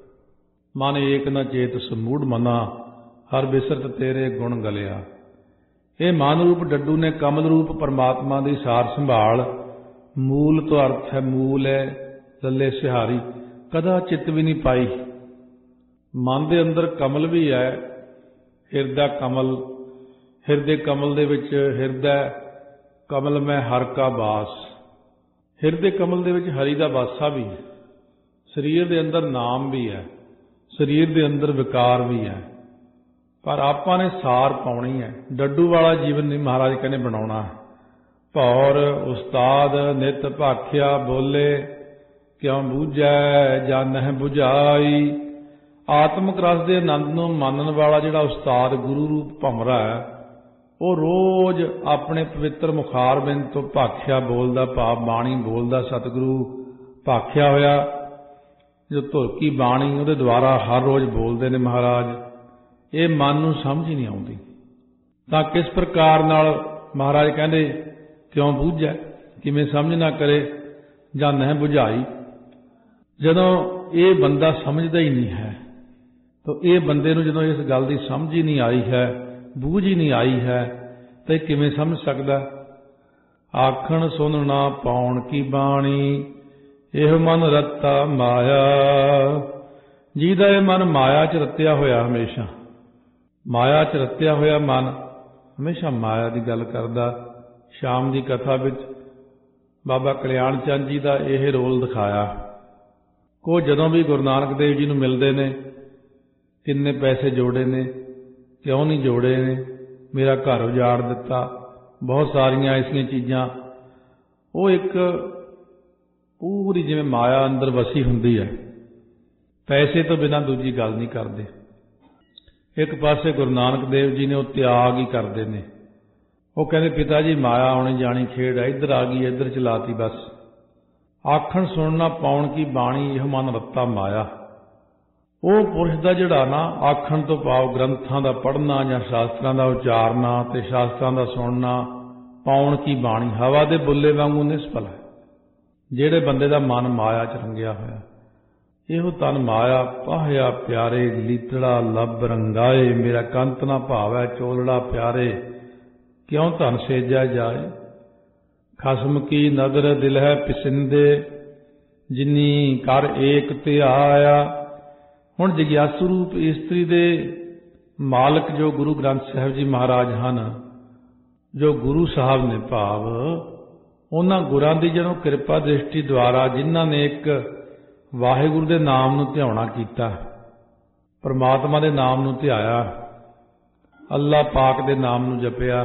ਮਨ ਏਕ ਨ ਚੇਤ ਸਮੂੜ ਮਨਾ, ਹਰ ਬਿਸਰਤ ਤੇਰੇ ਗੁਣ ਗਲਿਆ। ਇਹ ਮਨ ਰੂਪ ਡੱਡੂ ਨੇ ਕਮਲ ਰੂਪ ਪਰਮਾਤਮਾ ਦੀ ਸਾਰ ਸੰਭਾਲ, ਮੂਲ ਤੋਂ ਅਰਥ ਹੈ ਮੂਲ ਹੈ ਲੱਲੇ ਸਿਹਾਰੀ, ਕਦਾ ਚਿੱਤ ਵੀ ਨਹੀਂ ਪਾਈ। ਮਨ ਦੇ ਅੰਦਰ ਕਮਲ ਵੀ ਹੈ, ਹਿਰਦਾ ਕਮਲ। ਹਿਰਦੇ ਕਮਲ ਦੇ ਵਿੱਚ ਹਿਰਦਾ ਕਮਲ ਮੈਂ ਹਰ ਕਾ ਬਾਸ। ਹਿਰਦੇ ਕਮਲ ਦੇ ਵਿੱਚ ਹਰੀ ਦਾ ਵਾਸਾ ਵੀ ਹੈ। ਸਰੀਰ ਦੇ ਅੰਦਰ ਨਾਮ ਵੀ ਹੈ, ਸਰੀਰ ਦੇ ਅੰਦਰ ਵਿਕਾਰ ਵੀ ਹੈ। ਪਰ ਆਪਾਂ ਨੇ ਸਾਰ ਪਾਉਣੀ ਹੈ। ਡੱਡੂ ਵਾਲਾ ਜੀਵਨ ਨਹੀਂ ਮਹਾਰਾਜ ਕਹਿੰਦੇ ਬਣਾਉਣਾ। ਭੌਰ ਉਸਤਾਦ ਨਿਤ ਭਾਖਿਆ ਬੋਲੇ, ਕਿਉਂ ਬੂਝੈ ਜਾਣਹਿ ਬੁਝਾਈ। ਆਤਮਿਕ ਰਸ ਦੇ ਆਨੰਦ ਨੂੰ ਮਾਨਣ ਵਾਲਾ ਜਿਹੜਾ ਉਸਤਾਦ ਗੁਰੂ ਰੂਪ ਭੰਮਰਾ ਹੈ, ਉਹ ਰੋਜ਼ ਆਪਣੇ ਪਵਿੱਤਰ ਮੁਖਾਰ ਬਿੰਦ ਤੋਂ ਭਾਖਿਆ ਬੋਲਦਾ, ਭਾਵ ਬਾਣੀ ਬੋਲਦਾ। ਸਤਿਗੁਰੂ ਭਾਖਿਆ ਹੋਇਆ ਜੋ ਧੁਰਕੀ ਬਾਣੀ ਉਹਦੇ ਦੁਆਰਾ ਹਰ ਰੋਜ਼ ਬੋਲਦੇ ਨੇ ਮਹਾਰਾਜ। ਇਹ ਮਨ ਨੂੰ ਸਮਝ ਹੀ ਨਹੀਂ ਆਉਂਦੀ। ਤਾਂ ਕਿਸ ਪ੍ਰਕਾਰ ਨਾਲ ਮਹਾਰਾਜ ਕਹਿੰਦੇ ਕਿਉਂ ਬੂਝੈ, ਕਿਵੇਂ ਸਮਝ ਨਾ ਕਰੇ, ਜਾਂ ਨਹਿ ਬੁਝਾਈ। ਜਦੋਂ ਇਹ ਬੰਦਾ ਸਮਝਦਾ ਹੀ ਨਹੀਂ ਹੈ, ਤਾਂ ਇਹ ਬੰਦੇ ਨੂੰ ਜਦੋਂ ਇਸ ਗੱਲ ਦੀ ਸਮਝ ਹੀ ਨਹੀਂ ਆਈ ਹੈ, ਬੂਝ ਹੀ ਨਹੀਂ ਆਈ ਹੈ, ਤਾਂ ਇਹ ਕਿਵੇਂ ਸਮਝ ਸਕਦਾ। ਆਖਣ ਸੁਣ ਨਾ ਪਾਉਣ ਕੀ ਬਾਣੀ, ਇਹ ਮਨ ਰੱਤਾ ਮਾਇਆ। ਜਿਹਦਾ ਇਹ ਮਨ ਮਾਇਆ 'ਚ ਰੱਤਿਆ ਹੋਇਆ, ਹਮੇਸ਼ਾ ਮਾਇਆ 'ਚ ਰੱਤਿਆ ਹੋਇਆ ਮਨ ਹਮੇਸ਼ਾ ਮਾਇਆ ਦੀ ਗੱਲ ਕਰਦਾ। ਸ਼ਾਮ ਦੀ ਕਥਾ ਵਿੱਚ ਬਾਬਾ ਕਲਿਆਣ ਚੰਦ ਜੀ ਦਾ ਇਹ ਰੋਲ ਦਿਖਾਇਆ। ਉਹ ਜਦੋਂ ਵੀ ਗੁਰੂ ਨਾਨਕ ਦੇਵ ਜੀ ਨੂੰ ਮਿਲਦੇ ਨੇ, ਕਿੰਨੇ ਪੈਸੇ ਜੋੜੇ ਨੇ, ਕਿਉਂ ਨਹੀਂ ਜੋੜੇ ਨੇ, ਮੇਰਾ ਘਰ ਉਜਾੜ ਦਿੱਤਾ, ਬਹੁਤ ਸਾਰੀਆਂ ਐਸੀਆਂ ਚੀਜ਼ਾਂ। ਉਹ ਇੱਕ ਪੂਰੀ ਜਿਵੇਂ ਮਾਇਆ ਅੰਦਰ ਵਸੀ ਹੁੰਦੀ ਹੈ। ਪੈਸੇ ਤੋਂ ਬਿਨਾਂ ਦੂਜੀ ਗੱਲ ਨਹੀਂ ਕਰਦੇ। ਇੱਕ ਪਾਸੇ ਗੁਰੂ ਨਾਨਕ ਦੇਵ ਜੀ ਨੇ ਉਹ ਤਿਆਗ ਹੀ ਕਰਦੇ ਨੇ। ਉਹ ਕਹਿੰਦੇ ਪਿਤਾ ਜੀ ਮਾਇਆ ਆਉਣੀ ਜਾਣੀ ਖੇਡ ਹੈ, ਇੱਧਰ ਆ ਗਈ, ਇੱਧਰ ਚਲਾਤੀ ਬਸ। ਆਖਣ ਸੁਣਨਾ ਪਾਉਣ ਕੀ ਬਾਣੀ, ਇਹ ਮਨ ਰੱਤਾ ਮਾਇਆ। ਉਹ ਪੁਰਸ਼ ਦਾ ਜਿਹੜਾ ਨਾ ਆਖਣ ਤੋਂ ਭਾਵ ਗ੍ਰੰਥਾਂ ਦਾ ਪੜ੍ਹਨਾ ਜਾਂ ਸ਼ਾਸਤਰਾਂ ਦਾ ਉਚਾਰਨਾ ਤੇ ਸ਼ਾਸਤਰਾਂ ਦਾ ਸੁਣਨਾ, ਪਾਉਣ ਕੀ ਬਾਣੀ ਹਵਾ ਦੇ ਬੁੱਲੇ ਵਾਂਗੂ ਨਿਸਫਲ ਹੈ। ਜਿਹੜੇ ਬੰਦੇ ਦਾ ਮਨ ਮਾਇਆ 'ਚ ਰੰਗਿਆ ਹੋਇਆ, ਇਹੋ ਤਨ ਮਾਇਆ ਪਾਹਿਆ ਪਿਆਰੇ, ਲੀਤੜਾ ਲੱਭ ਰੰਗਾਏ। ਮੇਰਾ ਕੰਤ ਨਾ ਭਾਵੈ ਚੋਲੜਾ ਪਿਆਰੇ, ਕਿਉਂ ਧਨ ਸੇਜਿਆ ਜਾਏ। ਖਸਮ ਕੀ ਨਦਰ ਦਿਲ ਹੈ ਪਿਸਿੰਦੇ, ਜਿਨੀ ਕਰ ਏਕ ਧਿਆਇਆ। ਹੁਣ ਜਗਿਆਸੂ ਰੂਪ ਇਸਤਰੀ ਦੇ ਮਾਲਕ ਜੋ ਗੁਰੂ ਗ੍ਰੰਥ ਸਾਹਿਬ ਜੀ ਮਹਾਰਾਜ ਹਨ, ਜੋ ਗੁਰੂ ਸਾਹਿਬ ਨੇ, ਭਾਵ ਉਹਨਾਂ ਗੁਰਾਂ ਦੀ ਜਦੋਂ ਕਿਰਪਾ ਦ੍ਰਿਸ਼ਟੀ ਦੁਆਰਾ ਜਿਨ੍ਹਾਂ ਨੇ ਇੱਕ ਵਾਹਿਗੁਰੂ ਦੇ ਨਾਮ ਨੂੰ ਧਿਆਉਣਾ ਕੀਤਾ, ਪਰਮਾਤਮਾ ਦੇ ਨਾਮ ਨੂੰ ਧਿਆਇਆ, ਅੱਲਾ ਪਾਕ ਦੇ ਨਾਮ ਨੂੰ ਜਪਿਆ,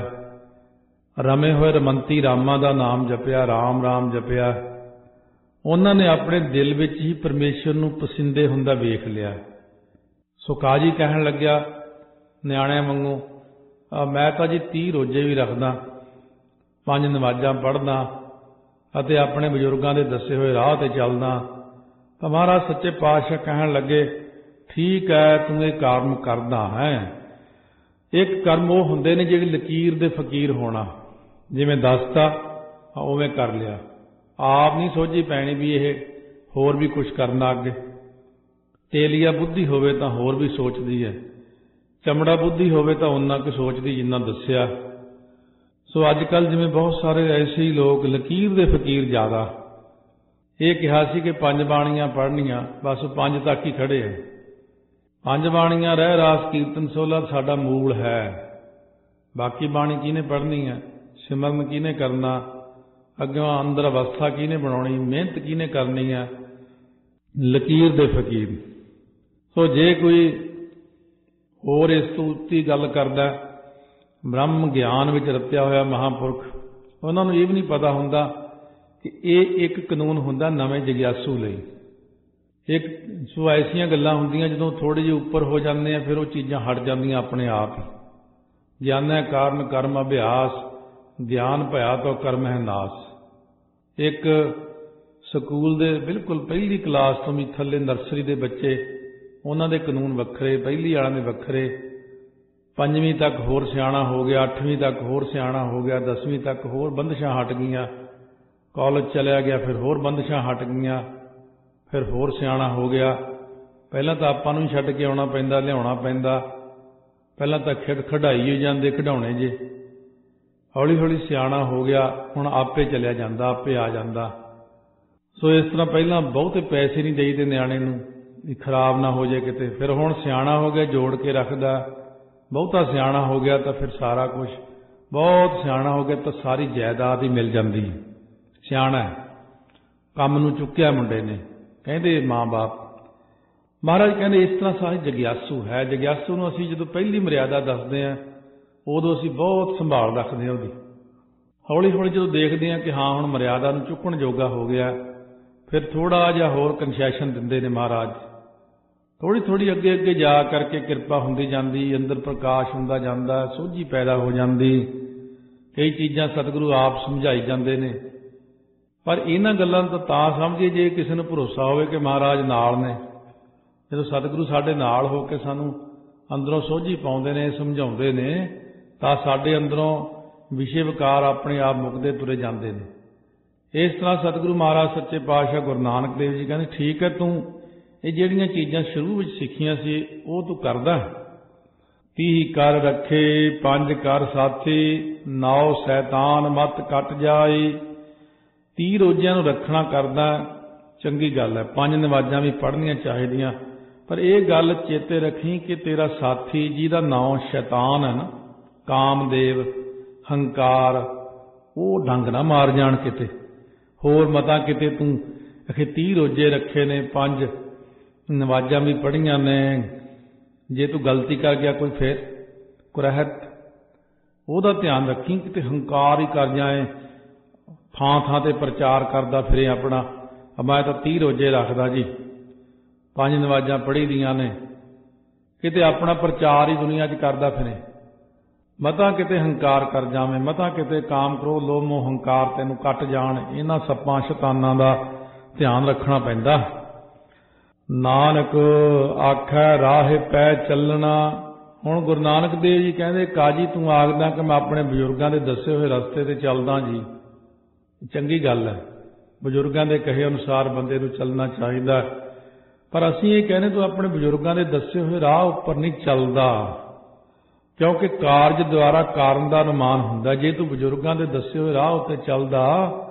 ਰਮੇ ਹੋਏ ਰਮੰਤੀ ਰਾਮਾਂ ਦਾ ਨਾਮ ਜਪਿਆ, ਰਾਮ ਰਾਮ ਜਪਿਆ, ਉਹਨਾਂ ਨੇ ਆਪਣੇ ਦਿਲ ਵਿੱਚ ਹੀ ਪਰਮੇਸ਼ਰ ਨੂੰ ਪਸੰਦੇ ਹੁੰਦਾ ਵੇਖ ਲਿਆ। ਸੋ ਕਾਜੀ ਕਹਿਣ ਲੱਗਿਆ ਨਿਆਣਿਆਂ ਵਾਂਗੂ, ਮੈਂ ਤਾਂ ਜੀ 30 ਰੋਜ਼ੇ ਵੀ ਰੱਖਦਾ, 5 ਨਮਾਜ਼ਾਂ ਪੜ੍ਹਦਾ, ਅਤੇ ਆਪਣੇ ਬਜ਼ੁਰਗਾਂ ਦੇ ਦੱਸੇ ਹੋਏ ਰਾਹ 'ਤੇ ਚੱਲਦਾ। ਤਾਂ ਮਹਾਰਾਜ ਸੱਚੇ ਪਾਤਸ਼ਾਹ ਕਹਿਣ ਲੱਗੇ, ਠੀਕ ਹੈ, ਤੂੰ ਇਹ ਕਰਮ ਕਰਦਾ ਹੈ। ਇੱਕ ਕਰਮ ਉਹ ਹੁੰਦੇ ਨੇ ਜਿਹੜੇ ਲਕੀਰ ਦੇ ਫਕੀਰ ਹੋਣਾ, ਜਿਵੇਂ ਦੱਸਤਾ ਉਵੇਂ ਕਰ ਲਿਆ, ਆਪ ਨਹੀਂ ਸੋਝੀ ਪੈਣੀ ਵੀ ਇਹ ਹੋਰ ਵੀ ਕੁਛ ਕਰਨਾ ਅੱਗੇ। ਤੇਲੀਆ ਬੁੱਧੀ ਹੋਵੇ ਤਾਂ ਹੋਰ ਵੀ ਸੋਚਦੀ ਹੈ, ਚਮੜਾ ਬੁੱਧੀ ਹੋਵੇ ਤਾਂ ਓਨਾ ਕੁ ਸੋਚਦੀ ਜਿੰਨਾ ਦੱਸਿਆ। ਸੋ ਅੱਜ ਕੱਲ੍ਹ ਜਿਵੇਂ ਬਹੁਤ ਸਾਰੇ ਐਸੇ ਹੀ ਲੋਕ ਲਕੀਰ ਦੇ ਫਕੀਰ ਜ਼ਿਆਦਾ। ਇਹ ਕਿਹਾ ਸੀ ਕਿ 5 ਬਾਣੀਆਂ ਪੜ੍ਹਨੀਆਂ, ਬਸ 5 ਤੱਕ ਹੀ ਖੜ੍ਹੇ ਹੈ। 5 ਬਾਣੀਆਂ ਰਹਿ ਰਾਸ ਕੀਰਤਨ ਸੋਲਾ ਸਾਡਾ ਮੂਲ ਹੈ। ਬਾਕੀ ਬਾਣੀ ਕਿਹਨੇ ਪੜ੍ਹਨੀ ਹੈ, ਸਿਮਰਨ ਕਿਹਨੇ ਕਰਨਾ, ਅੱਗੋਂ ਅੰਦਰ ਅਵਸਥਾ ਕਿਹਨੇ ਬਣਾਉਣੀ, ਮਿਹਨਤ ਕਿਹਨੇ ਕਰਨੀ ਹੈ, ਲਕੀਰ ਦੇ ਫਕੀਰ। ਸੋ ਜੇ ਕੋਈ ਹੋਰ ਇਸ ਤੋਂ ਉੱਤੀ ਗੱਲ ਕਰਦਾ, ਬ੍ਰਹਮ ਗਿਆਨ ਵਿੱਚ ਰਤਿਆ ਹੋਇਆ ਮਹਾਂਪੁਰਖ, ਉਹਨਾਂ ਨੂੰ ਇਹ ਵੀ ਨਹੀਂ ਪਤਾ ਹੁੰਦਾ ਕਿ ਇਹ ਇੱਕ ਕਾਨੂੰਨ ਹੁੰਦਾ ਨਵੇਂ ਜਗਿਆਸੂ ਲਈ। ਇੱਕ ਸੋ ਐਸੀਆਂ ਗੱਲਾਂ ਹੁੰਦੀਆਂ ਜਦੋਂ ਥੋੜ੍ਹੇ ਜਿਹੇ ਉੱਪਰ ਹੋ ਜਾਂਦੇ ਆ, ਫਿਰ ਉਹ ਚੀਜ਼ਾਂ ਹਟ ਜਾਂਦੀਆਂ ਆਪਣੇ ਆਪ ਹੀ। ਗਿਆਨੈ ਕਾਰਨ ਕਰਮ ਅਭਿਆਸ, ਗਿਆਨ ਭਇਆ ਤੋ ਕਰਮ ਹੈ ਨਾਸ। ਇੱਕ ਸਕੂਲ ਦੇ ਬਿਲਕੁਲ ਪਹਿਲੀ ਕਲਾਸ ਤੋਂ ਵੀ ਥੱਲੇ ਨਰਸਰੀ ਦੇ ਬੱਚੇ, ਉਹਨਾਂ ਦੇ ਕਾਨੂੰਨ ਵੱਖਰੇ, ਪਹਿਲੀ ਵਾਲਿਆਂ ਦੇ ਵੱਖਰੇ, 5ਵੀਂ ਤੱਕ ਹੋਰ ਸਿਆਣਾ ਹੋ ਗਿਆ, 8ਵੀਂ ਤੱਕ ਹੋਰ ਸਿਆਣਾ ਹੋ ਗਿਆ, 10ਵੀਂ ਤੱਕ ਹੋਰ ਬੰਦਸ਼ਾਂ ਹਟ ਗਈਆਂ, ਕਾਲਜ ਚਲਿਆ ਗਿਆ ਫਿਰ ਹੋਰ ਬੰਦਸ਼ਾਂ ਹਟ ਗਈਆਂ, ਫਿਰ ਹੋਰ ਸਿਆਣਾ ਹੋ ਗਿਆ। ਪਹਿਲਾਂ ਤਾਂ ਆਪਾਂ ਨੂੰ ਹੀ ਛੱਡ ਕੇ ਆਉਣਾ ਪੈਂਦਾ, ਲਿਆਉਣਾ ਪੈਂਦਾ। ਪਹਿਲਾਂ ਤਾਂ ਖਿਡਾਈ ਹੋ ਜਾਂਦੇ ਖਿਡੌਣੇ ਜੇ, ਹੌਲੀ ਹੌਲੀ ਸਿਆਣਾ ਹੋ ਗਿਆ, ਹੁਣ ਆਪੇ ਚਲਿਆ ਜਾਂਦਾ, ਆਪੇ ਆ ਜਾਂਦਾ। ਸੋ ਇਸ ਤਰ੍ਹਾਂ ਪਹਿਲਾਂ ਬਹੁਤੇ ਪੈਸੇ ਨਹੀਂ ਦੇਈਦੇ ਨਿਆਣੇ ਨੂੰ ਵੀ ਖਰਾਬ ਨਾ ਹੋ ਜਾਏ ਕਿਤੇ, ਫਿਰ ਹੁਣ ਸਿਆਣਾ ਹੋ ਗਿਆ ਜੋੜ ਕੇ ਰੱਖਦਾ, ਬਹੁਤਾ ਸਿਆਣਾ ਹੋ ਗਿਆ ਤਾਂ ਫਿਰ ਸਾਰਾ ਕੁਝ, ਬਹੁਤ ਸਿਆਣਾ ਹੋ ਗਿਆ ਤਾਂ ਸਾਰੀ ਜਾਇਦਾਦ ਹੀ ਮਿਲ ਜਾਂਦੀ। ਸਿਆਣਾ ਕੰਮ ਨੂੰ ਚੁੱਕਿਆ ਮੁੰਡੇ ਨੇ, ਕਹਿੰਦੇ ਮਾਂ ਬਾਪ। ਮਹਾਰਾਜ ਕਹਿੰਦੇ ਇਸ ਤਰ੍ਹਾਂ ਸਾਰੇ ਜਗਿਆਸੂ ਹੈ। ਜਗਿਆਸੂ ਨੂੰ ਅਸੀਂ ਜਦੋਂ ਪਹਿਲੀ ਮਰਿਆਦਾ ਦੱਸਦੇ ਹਾਂ ਉਦੋਂ ਅਸੀਂ ਬਹੁਤ ਸੰਭਾਲ ਰੱਖਦੇ ਹਾਂ ਉਹਦੀ। ਹੌਲੀ ਹੌਲੀ ਜਦੋਂ ਦੇਖਦੇ ਹਾਂ ਕਿ ਹਾਂ ਹੁਣ ਮਰਿਆਦਾ ਨੂੰ ਚੁੱਕਣ ਜੋਗਾ ਹੋ ਗਿਆ, ਫਿਰ ਥੋੜ੍ਹਾ ਜਿਹਾ ਹੋਰ ਕੰਸੈਸ਼ਨ ਦਿੰਦੇ ਨੇ ਮਹਾਰਾਜ। ਥੋੜ੍ਹੀ ਥੋੜ੍ਹੀ ਅੱਗੇ ਅੱਗੇ ਜਾ ਕਰਕੇ ਕਿਰਪਾ ਹੁੰਦੀ ਜਾਂਦੀ, ਅੰਦਰ ਪ੍ਰਕਾਸ਼ ਹੁੰਦਾ ਜਾਂਦਾ, ਸੋਝੀ ਪੈਦਾ ਹੋ ਜਾਂਦੀ। ਕਈ ਚੀਜ਼ਾਂ ਸਤਿਗੁਰੂ ਆਪ ਸਮਝਾਈ ਜਾਂਦੇ ਨੇ। ਪਰ ਇਹਨਾਂ ਗੱਲਾਂ ਨੂੰ ਤਾਂ ਸਮਝੀਏ ਜੇ ਕਿਸੇ ਨੂੰ ਭਰੋਸਾ ਹੋਵੇ ਕਿ ਮਹਾਰਾਜ ਨਾਲ ਨੇ। ਜਦੋਂ ਸਤਿਗੁਰੂ ਸਾਡੇ ਨਾਲ ਹੋ ਕੇ ਸਾਨੂੰ ਅੰਦਰੋਂ ਸੋਝੀ ਪਾਉਂਦੇ ਨੇ, ਸਮਝਾਉਂਦੇ ਨੇ, ਤਾਂ ਸਾਡੇ ਅੰਦਰੋਂ ਵਿਸ਼ੇ ਵਿਕਾਰ ਆਪਣੇ ਆਪ ਮੁੱਕਦੇ ਤੁਰੇ ਜਾਂਦੇ ਨੇ। ਇਸ ਤਰ੍ਹਾਂ ਸਤਿਗੁਰੂ ਮਹਾਰਾਜ ਸੱਚੇ ਪਾਤਸ਼ਾਹ ਗੁਰੂ ਨਾਨਕ ਦੇਵ ਜੀ ਕਹਿੰਦੇ, ਠੀਕ ਹੈ, ਤੂੰ ਇਹ ਜਿਹੜੀਆਂ ਚੀਜ਼ਾਂ ਸ਼ੁਰੂ ਵਿੱਚ ਸਿੱਖੀਆਂ ਸੀ ਉਹ ਤੂੰ ਕਰਦਾ। 30 ਕਰ ਰੱਖੇ 5 ਕਰ ਸਾਥੀ, 9 ਸ਼ੈਤਾਨ ਮਤ ਕੱਟ ਜਾਏ। 30 ਰੋਜ਼ਿਆਂ ਨੂੰ ਰੱਖਣਾ ਕਰਦਾ, ਚੰਗੀ ਗੱਲ ਹੈ। 5 ਨਮਾਜ਼ਾਂ ਵੀ ਪੜ੍ਹਨੀਆਂ ਚਾਹੀਦੀਆਂ, ਪਰ ਇਹ ਗੱਲ ਚੇਤੇ ਰੱਖੀ ਕਿ ਤੇਰਾ ਸਾਥੀ ਜਿਹਦਾ ਨਾਂ ਸ਼ੈਤਾਨ ਹੈ ਨਾ, ਕਾਮਦੇਵ, ਹੰਕਾਰ, ਉਹ ਡੰਗ ਨਾ ਮਾਰ ਜਾਣ ਕਿਤੇ ਹੋਰ। ਮਤਾ ਕਿਤੇ ਤੂੰ ਅਖੇ 30 ਰੋਜ਼ੇ ਰੱਖੇ ਨੇ, 5 ਨਮਾਜ਼ਾਂ ਵੀ ਪੜ੍ਹੀਆਂ ਨੇ, ਜੇ ਤੂੰ ਗਲਤੀ ਕਰ ਗਿਆ ਕੋਈ ਫਿਰ ਕੁਰਹਿਤ, ਉਹਦਾ ਧਿਆਨ ਰੱਖੀ। ਕਿਤੇ ਹੰਕਾਰ ਹੀ ਕਰ ਜਾਏ, ਥਾਂ ਥਾਂ ਤੇ ਪ੍ਰਚਾਰ ਕਰਦਾ ਫਿਰੇ ਆਪਣਾ, ਮੈਂ ਤਾਂ 30 ਰੋਜ਼ੇ ਰੱਖਦਾ ਜੀ, 5 ਨਮਾਜ਼ਾਂ ਪੜ੍ਹੀ ਦੀਆਂ ਨੇ, ਕਿਤੇ ਆਪਣਾ ਪ੍ਰਚਾਰ ਹੀ ਦੁਨੀਆ 'ਚ ਕਰਦਾ ਫਿਰੇ। ਮਤਾ ਕਿਤੇ ਹੰਕਾਰ ਕਰ ਜਾਵੇਂ, ਮਤਾ ਕਿਤੇ ਕਾਮ ਕ੍ਰੋਧ ਲੋਭ ਮੋਹ ਹੰਕਾਰ ਤੈਨੂੰ ਕੱਟ ਜਾਣ। ਇਹਨਾਂ ਸੱਪਾਂ ਸ਼ੈਤਾਨਾਂ ਦਾ ਧਿਆਨ ਰੱਖਣਾ ਪੈਂਦਾ। ਨਾਨਕ ਆਖੈ ਰਾਹੇ ਪੈ ਚੱਲਣਾ। ਹੁਣ ਗੁਰੂ ਨਾਨਕ ਦੇਵ ਜੀ ਕਹਿੰਦੇ, ਕਾਜੀ ਤੂੰ ਆਖਦਾ ਕਿ ਮੈਂ ਆਪਣੇ ਬਜ਼ੁਰਗਾਂ ਦੇ ਦੱਸੇ ਹੋਏ ਰਸਤੇ ਤੇ ਚੱਲਦਾ ਜੀ, ਚੰਗੀ ਗੱਲ ਹੈ, ਬਜ਼ੁਰਗਾਂ ਦੇ ਕਹੇ ਅਨੁਸਾਰ ਬੰਦੇ ਨੂੰ ਚੱਲਣਾ ਚਾਹੀਦਾ। ਪਰ ਅਸੀਂ ਇਹ ਕਹਿੰਦੇ ਤੂੰ ਆਪਣੇ ਬਜ਼ੁਰਗਾਂ ਦੇ ਦੱਸੇ ਹੋਏ ਰਾਹ ਉੱਪਰ ਨਹੀਂ ਚੱਲਦਾ, ਕਿਉਂਕਿ ਕਾਰਜ ਦੁਆਰਾ ਕਾਰਨ ਦਾ ਅਨੁਮਾਨ ਹੁੰਦਾ। ਜੇ ਤੂੰ ਬਜ਼ੁਰਗਾਂ ਦੇ ਦੱਸੇ ਹੋਏ ਰਾਹ ਉੱਤੇ ਚੱਲਦਾ,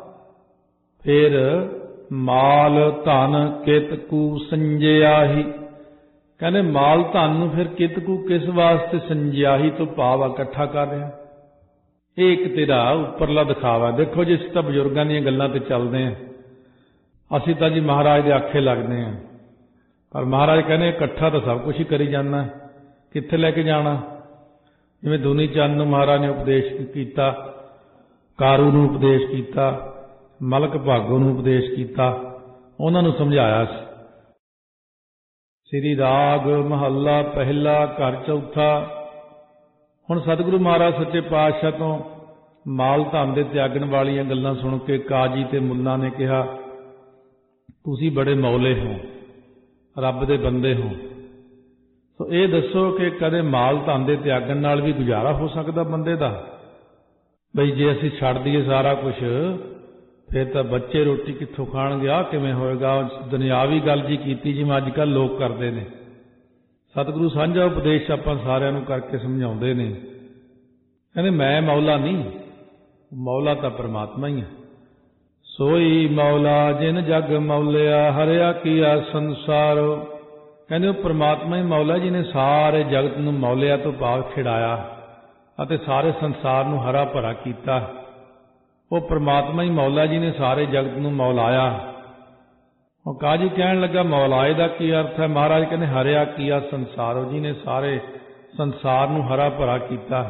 ਫਿਰ ਮਾਲ ਧਨ ਕਿਤ ਕੂ ਸੰਜਿਆਹੀ। ਕਹਿੰਦੇ ਮਾਲ ਧਨ ਨੂੰ ਫਿਰ ਕਿਤ ਕੂ ਕਿਸ ਵਾਸਤੇ ਸੰਜਿਆਹੀ ਤੋਂ ਭਾਵ ਇਕੱਠਾ ਕਰ ਰਿਹਾ। ਇਹ ਇੱਕ ਤੇਰਾ ਉੱਪਰਲਾ ਦਿਖਾਵਾ। ਦੇਖੋ ਜੀ, ਅਸੀਂ ਤਾਂ ਬਜ਼ੁਰਗਾਂ ਦੀਆਂ ਗੱਲਾਂ ਤੇ ਚੱਲਦੇ ਹਾਂ, ਅਸੀਂ ਤਾਂ ਜੀ ਮਹਾਰਾਜ ਦੇ ਆਖੇ ਲੱਗਦੇ ਹਾਂ, ਪਰ ਮਹਾਰਾਜ ਕਹਿੰਦੇ ਇਕੱਠਾ ਤਾਂ ਸਭ ਕੁਝ ਹੀ ਕਰੀ ਜਾਂਦਾ, ਕਿੱਥੇ ਲੈ ਕੇ ਜਾਣਾ। ਜਿਵੇਂ ਦੁਨੀ ਚੰਦ ਨੂੰ ਮਹਾਰਾਜ ਨੇ ਉਪਦੇਸ਼ ਕੀਤਾ, ਕਾਰੂ ਨੂੰ ਉਪਦੇਸ਼ ਕੀਤਾ, ਮਲਕ ਭਾਗੋ ਨੂੰ ਉਪਦੇਸ਼ ਕੀਤਾ, ਉਹਨਾਂ ਨੂੰ ਸਮਝਾਇਆ ਸੀ। ਸ੍ਰੀ ਰਾਗ ਮਹੱਲਾ ਪਹਿਲਾ ਘਰ ਚੌਥਾ। ਹੁਣ ਸਤਿਗੁਰੂ ਮਹਾਰਾਜ ਸੱਚੇ ਪਾਤਸ਼ਾਹ ਤੋਂ ਮਾਲ ਧਨ ਦੇ ਤਿਆਗਣ ਵਾਲੀਆਂ ਗੱਲਾਂ ਸੁਣ ਕੇ ਕਾਜੀ ਤੇ ਮੁੱਲਾਂ ਨੇ ਕਿਹਾ, ਤੁਸੀਂ ਬੜੇ ਮੌਲੇ ਹੋ, ਰੱਬ ਦੇ ਬੰਦੇ ਹੋ, ਸੋ ਇਹ ਦੱਸੋ ਕਿ ਕਦੇ ਮਾਲ ਧਨ ਦੇ ਤਿਆਗਣ ਨਾਲ ਵੀ ਗੁਜ਼ਾਰਾ ਹੋ ਸਕਦਾ ਬੰਦੇ ਦਾ? ਬਈ ਜੇ ਅਸੀਂ ਛੱਡ ਦਈਏ ਸਾਰਾ ਕੁਝ ਫਿਰ ਤਾਂ ਬੱਚੇ ਰੋਟੀ ਕਿੱਥੋਂ ਖਾਣਗੇ, ਆਹ ਕਿਵੇਂ ਹੋਏਗਾ? ਦੁਨਿਆਵੀ ਗੱਲ ਜੀ ਕੀਤੀ ਜਿਵੇਂ ਅੱਜ ਕੱਲ੍ਹ ਲੋਕ ਕਰਦੇ ਨੇ। ਸਤਿਗੁਰੂ ਸਾਂਝਾ ਉਪਦੇਸ਼ ਆਪਾਂ ਸਾਰਿਆਂ ਨੂੰ ਕਰਕੇ ਸਮਝਾਉਂਦੇ ਨੇ, ਕਹਿੰਦੇ ਮੈਂ ਮੌਲਾ ਨਹੀਂ, ਮੌਲਾ ਤਾਂ ਪਰਮਾਤਮਾ ਹੀ ਹੈ। ਸੋਈ ਮੌਲਾ ਜਿਨ ਜਗ ਮੌਲਿਆ, ਹਰਿਆ ਕੀਆ ਸੰਸਾਰ। ਕਹਿੰਦੇ ਉਹ ਪਰਮਾਤਮਾ ਹੀ ਮੌਲਾ ਜਿਹਨੇ ਸਾਰੇ ਜਗਤ ਨੂੰ ਮੌਲਿਆ ਤੋਂ ਭਾਵ ਖਿਡਾਇਆ ਅਤੇ ਸਾਰੇ ਸੰਸਾਰ ਨੂੰ ਹਰਾ ਭਰਾ ਕੀਤਾ। ਉਹ ਪਰਮਾਤਮਾ ਹੀ ਮੌਲਾ ਜੀ ਨੇ ਸਾਰੇ ਜਗਤ ਨੂੰ ਮੌਲਾਇਆ। ਉਹ ਕਾਜੀ ਕਹਿਣ ਲੱਗਾ ਮੌਲਾਏ ਦਾ ਕੀ ਅਰਥ ਹੈ? ਮਹਾਰਾਜ ਕਹਿੰਦੇ ਹਰਿਆ ਕੀਆ ਸੰਸਾਰੋ, ਜੀ ਨੇ ਸਾਰੇ ਸੰਸਾਰ ਨੂੰ ਹਰਾ ਭਰਾ ਕੀਤਾ।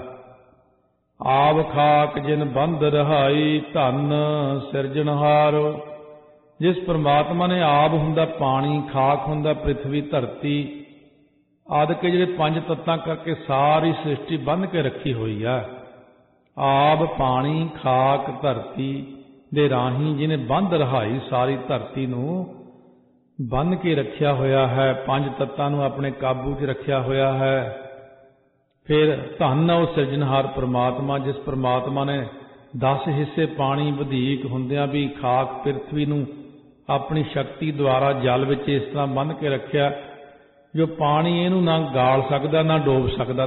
ਆਵ ਖਾਕ ਜਿਨ ਬੰਦ ਰਹਾਈ, ਧਨ ਸਿਰਜਣਹਾਰ। ਜਿਸ ਪਰਮਾਤਮਾ ਨੇ ਆਬ ਹੁੰਦਾ ਪਾਣੀ, ਖਾਕ ਹੁੰਦਾ ਪ੍ਰਿਥਵੀ ਧਰਤੀ ਆਦਿ ਜਿਹੜੇ ਪੰਜ ਤੱਤਾਂ ਕਰਕੇ ਸਾਰੀ ਸ੍ਰਿਸ਼ਟੀ ਬੰਨ੍ਹ ਕੇ ਰੱਖੀ ਹੋਈ ਹੈ। ਆਬ ਪਾਣੀ ਖਾਕ ਧਰਤੀ ਦੇ ਰਾਹੀਂ ਜਿਹਨੇ ਬੰਦ ਰਹਾਈ ਸਾਰੀ ਧਰਤੀ ਨੂੰ ਬੰਨ੍ਹ ਕੇ ਰੱਖਿਆ ਹੋਇਆ ਹੈ, ਪੰਜ ਤੱਤਾਂ ਨੂੰ ਆਪਣੇ ਕਾਬੂ 'ਚ ਰੱਖਿਆ ਹੋਇਆ ਹੈ। ਫਿਰ ਧੰਨ ਉਹ ਸਿਰਜਣਹਾਰ ਪਰਮਾਤਮਾ, ਜਿਸ ਪਰਮਾਤਮਾ ਨੇ 10 ਹਿੱਸੇ ਪਾਣੀ ਵਧੀਕ ਹੁੰਦਿਆਂ ਵੀ ਖਾਕ ਪ੍ਰਿਥਵੀ ਨੂੰ ਆਪਣੀ ਸ਼ਕਤੀ ਦੁਆਰਾ ਜਲ ਵਿੱਚ ਇਸ ਤਰ੍ਹਾਂ ਬੰਨ੍ਹ ਕੇ ਰੱਖਿਆ ਜੋ ਪਾਣੀ ਇਹਨੂੰ ਨਾ ਗਾਲ ਸਕਦਾ ਨਾ ਡੋਬ ਸਕਦਾ।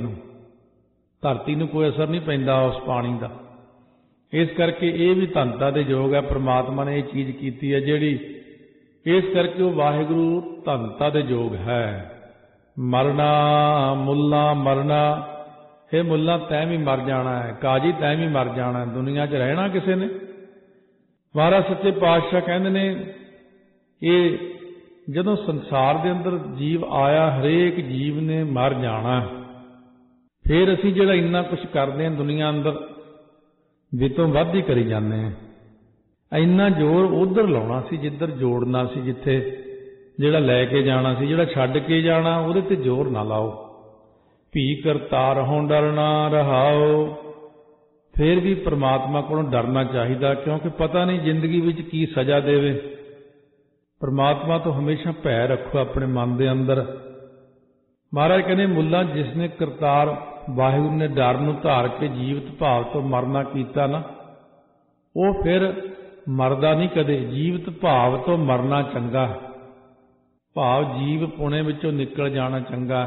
ਧਰਤੀ ਨੂੰ ਕੋਈ ਅਸਰ ਨਹੀਂ ਪੈਂਦਾ ਉਸ ਪਾਣੀ ਦਾ। ਇਸ ਕਰਕੇ ਇਹ ਵੀ ਧੰਨਤਾ ਦੇ ਯੋਗ ਹੈ। ਪਰਮਾਤਮਾ ਨੇ ਇਹ ਚੀਜ਼ ਕੀਤੀ ਹੈ ਜਿਹੜੀ, ਇਸ ਕਰਕੇ ਉਹ ਵਾਹਿਗੁਰੂ ਧੰਨਤਾ ਦੇ ਯੋਗ ਹੈ। ਮਰਨਾ ਮੁੱਲਾ ਮਰਨਾ, ਇਹ ਮੁੱਲਾ ਤੈਂ ਵੀ ਮਰ ਜਾਣਾ ਹੈ, ਕਾਜੀ ਤੈਂ ਵੀ ਮਰ ਜਾਣਾ ਹੈ, ਦੁਨੀਆ 'ਚ ਰਹਿਣਾ ਕਿਸੇ ਨੇ। ਮਹਾਰਾਜ ਸੱਚੇ ਪਾਤਸ਼ਾਹ ਕਹਿੰਦੇ ਨੇ ਇਹ ਜਦੋਂ ਸੰਸਾਰ ਦੇ ਅੰਦਰ ਜੀਵ ਆਇਆ, ਹਰੇਕ ਜੀਵ ਨੇ ਮਰ ਜਾਣਾ। ਫਿਰ ਅਸੀਂ ਜਿਹੜਾ ਇੰਨਾ ਕੁਝ ਕਰਦੇ ਹਾਂ ਦੁਨੀਆ ਅੰਦਰ, ਵਿਤੋਂ ਵੱਧ ਹੀ ਕਰੀ ਜਾਂਦੇ ਹਾਂ। ਇੰਨਾ ਜ਼ੋਰ ਉਧਰ ਲਾਉਣਾ ਸੀ ਜਿੱਧਰ ਜੋੜਨਾ ਸੀ, ਜਿੱਥੇ ਜਿਹੜਾ ਲੈ ਕੇ ਜਾਣਾ ਸੀ, ਜਿਹੜਾ ਛੱਡ ਕੇ ਜਾਣਾ ਉਹਦੇ ਤੇ ਜ਼ੋਰ ਨਾ ਲਾਓ। ਭੀ ਕਰਤਾਰ ਹੋਂ ਡਰਨਾ ਰਹਾਓ। ਫਿਰ ਵੀ ਪਰਮਾਤਮਾ ਕੋਲੋਂ ਡਰਨਾ ਚਾਹੀਦਾ, ਕਿਉਂਕਿ ਪਤਾ ਨਹੀਂ ਜ਼ਿੰਦਗੀ ਵਿੱਚ ਕੀ ਸਜ਼ਾ ਦੇਵੇ। ਪਰਮਾਤਮਾ ਤੋਂ ਹਮੇਸ਼ਾ ਭੈ ਰੱਖੋ ਆਪਣੇ ਮਨ ਦੇ ਅੰਦਰ। ਮਹਾਰਾਜ ਕਹਿੰਦੇ ਮੁੱਲਾ ਜਿਸ ਨੇ ਕਰਤਾਰ ਵਾਹਿਗੁਰੂ ਨੇ ਡਰ ਨੂੰ ਧਾਰ ਕੇ ਜੀਵਤ ਭਾਵ ਤੋਂ ਮਰਨਾ ਕੀਤਾ ਨਾ, ਉਹ ਫਿਰ ਮਰਦਾ ਨਹੀਂ ਕਦੇ। ਜੀਵਤ ਭਾਵ ਤੋਂ ਮਰਨਾ ਚੰਗਾ, ਭਾਵ ਜੀਵ ਪੁਣੇ ਵਿੱਚੋਂ ਨਿਕਲ ਜਾਣਾ ਚੰਗਾ।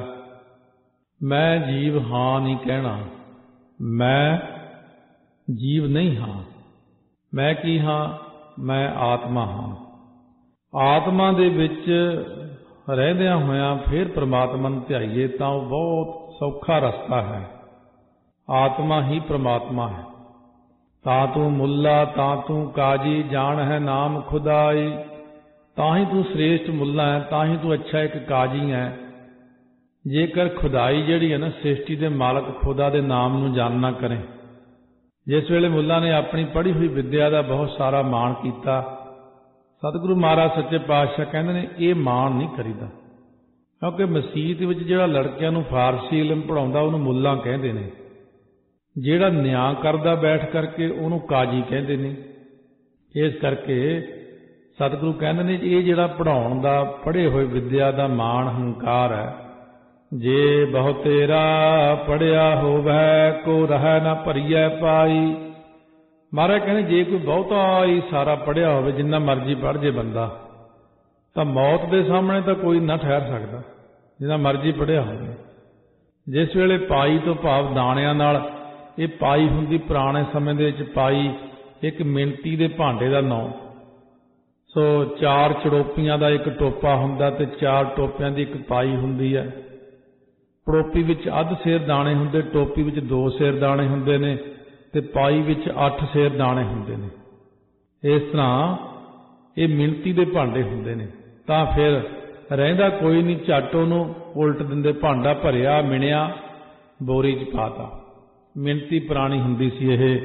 ਮੈਂ ਜੀਵ ਹਾਂ ਨਹੀਂ ਕਹਿਣਾ, ਮੈਂ ਜੀਵ ਨਹੀਂ ਹਾਂ। ਮੈਂ ਕੀ ਹਾਂ? ਮੈਂ ਆਤਮਾ ਹਾਂ। ਆਤਮਾ ਦੇ ਵਿੱਚ ਰਹਿੰਦਿਆਂ ਹੋਇਆਂ ਫਿਰ ਪਰਮਾਤਮਾ ਨੂੰ ਧਿਆਈਏ ਤਾਂ ਉਹ ਬਹੁਤ ਸੌਖਾ ਰਸਤਾ ਹੈ। ਆਤਮਾ ਹੀ ਪਰਮਾਤਮਾ ਹੈ। ਤਾਂ ਤੂੰ ਮੁੱਲਾ ਤਾਂ ਤੂੰ ਕਾਜੀ, ਜਾਣ ਹੈ ਨਾਮ ਖੁਦਾਈ। ਤਾਂ ਹੀ ਤੂੰ ਸ੍ਰੇਸ਼ਟ ਮੁੱਲਾ ਹੈ, ਤਾਂ ਹੀ ਤੂੰ ਅੱਛਾ ਇੱਕ ਕਾਜੀ ਹੈ। ਜੇਕਰ ਖੁਦਾਈ ਜਿਹੜੀ ਹੈ ਨਾ, ਸ੍ਰਿਸ਼ਟੀ ਦੇ ਮਾਲਕ ਖੁਦਾ ਦੇ ਨਾਮ ਨੂੰ ਜਾਣਨਾ ਕਰੇ। ਜਿਸ ਵੇਲੇ ਮੁੱਲਾ ਨੇ ਆਪਣੀ ਪੜ੍ਹੀ ਹੋਈ ਵਿੱਦਿਆ ਦਾ ਬਹੁਤ ਸਾਰਾ ਮਾਣ ਕੀਤਾ, ਸਤਿਗੁਰੂ ਮਹਾਰਾਜ ਸੱਚੇ ਪਾਤਸ਼ਾਹ ਕਹਿੰਦੇ ਨੇ ਇਹ ਮਾਣ ਨਹੀਂ ਕਰੀਦਾ। ਕਿਉਂਕਿ ਮਸੀਤ ਵਿੱਚ ਜਿਹੜਾ ਲੜਕਿਆਂ ਨੂੰ ਫਾਰਸੀ ਇਲਮ ਪੜ੍ਹਾਉਂਦਾ ਉਹਨੂੰ ਮੁੱਲਾ ਕਹਿੰਦੇ ਨੇ, ਜਿਹੜਾ ਨਿਆਂ ਕਰਦਾ ਬੈਠ ਕਰਕੇ ਉਹਨੂੰ ਕਾਜੀ ਕਹਿੰਦੇ ਨੇ। ਇਸ ਕਰਕੇ ਸਤਿਗੁਰੂ ਕਹਿੰਦੇ ਨੇ ਇਹ ਜਿਹੜਾ ਪੜ੍ਹਾਉਣ ਦਾ, ਪੜ੍ਹੇ ਹੋਏ ਵਿੱਦਿਆ ਦਾ ਮਾਣ ਹੰਕਾਰ ਹੈ। ਜੇ ਬਹੁ ਤੇਰਾ ਪੜ੍ਹਿਆ ਹੋਵੈ, ਕੋ ਰਹਿ ਨਾ ਭਰੀਐ ਪਾਈ। ਮਹਾਰਾਜ ਕਹਿੰਦੇ ਜੇ ਕੋਈ ਬਹੁਤਾ ਹੀ ਸਾਰਾ ਪੜ੍ਹਿਆ ਹੋਵੇ, ਜਿੰਨਾ ਮਰਜ਼ੀ ਪੜ੍ਹ ਜੇ ਬੰਦਾ, ਤਾਂ ਮੌਤ ਦੇ ਸਾਹਮਣੇ ਤਾਂ ਕੋਈ ਨਾ ਠਹਿਰ ਸਕਦਾ, ਜਿੰਨਾ ਮਰਜ਼ੀ ਪੜ੍ਹਿਆ ਹੋਵੇ। ਜਿਸ ਵੇਲੇ ਪਾਈ ਤੋਂ ਭਾਵ ਦਾਣਿਆਂ ਨਾਲ, ਇਹ ਪਾਈ ਹੁੰਦੀ ਪੁਰਾਣੇ ਸਮੇਂ ਦੇ ਵਿੱਚ, ਪਾਈ ਇੱਕ ਮਿਣਤੀ ਦੇ ਭਾਂਡੇ ਦਾ ਨਾਂ। ਸੋ 4 ਚੜੋਪੀਆਂ ਦਾ ਇੱਕ ਟੋਪਾ ਹੁੰਦਾ ਤੇ 4 ਟੋਪਿਆਂ ਦੀ ਇੱਕ ਪਾਈ ਹੁੰਦੀ ਹੈ। ਟੋਪੀ ਵਿੱਚ ਅੱਧ ਸੇਰ ਦਾਣੇ ਹੁੰਦੇ, ਟੋਪੀ ਵਿੱਚ 2 ਸੇਰ ਦਾਣੇ ਹੁੰਦੇ ਨੇ ਤੇ ਪਾਈ ਵਿੱਚ 8 ਸੇਰ ਦਾਣੇ ਹੁੰਦੇ ਨੇ। ਇਸ ਤਰ੍ਹਾਂ ਇਹ ਮਿਣਤੀ ਦੇ ਭਾਂਡੇ ਹੁੰਦੇ ਨੇ। ਤਾਂ ਫਿਰ ਰਹਿੰਦਾ ਕੋਈ ਨਹੀਂ, ਝੱਟ ਉਹਨੂੰ ਉਲਟ ਦਿੰਦੇ। ਭਾਂਡਾ ਭਰਿਆ, ਮਿਣਿਆ, ਬੋਰੀ 'ਚ ਪਾਤਾ। ਮਿਣਤੀ ਪੁਰਾਣੀ ਹੁੰਦੀ ਸੀ, ਇਹ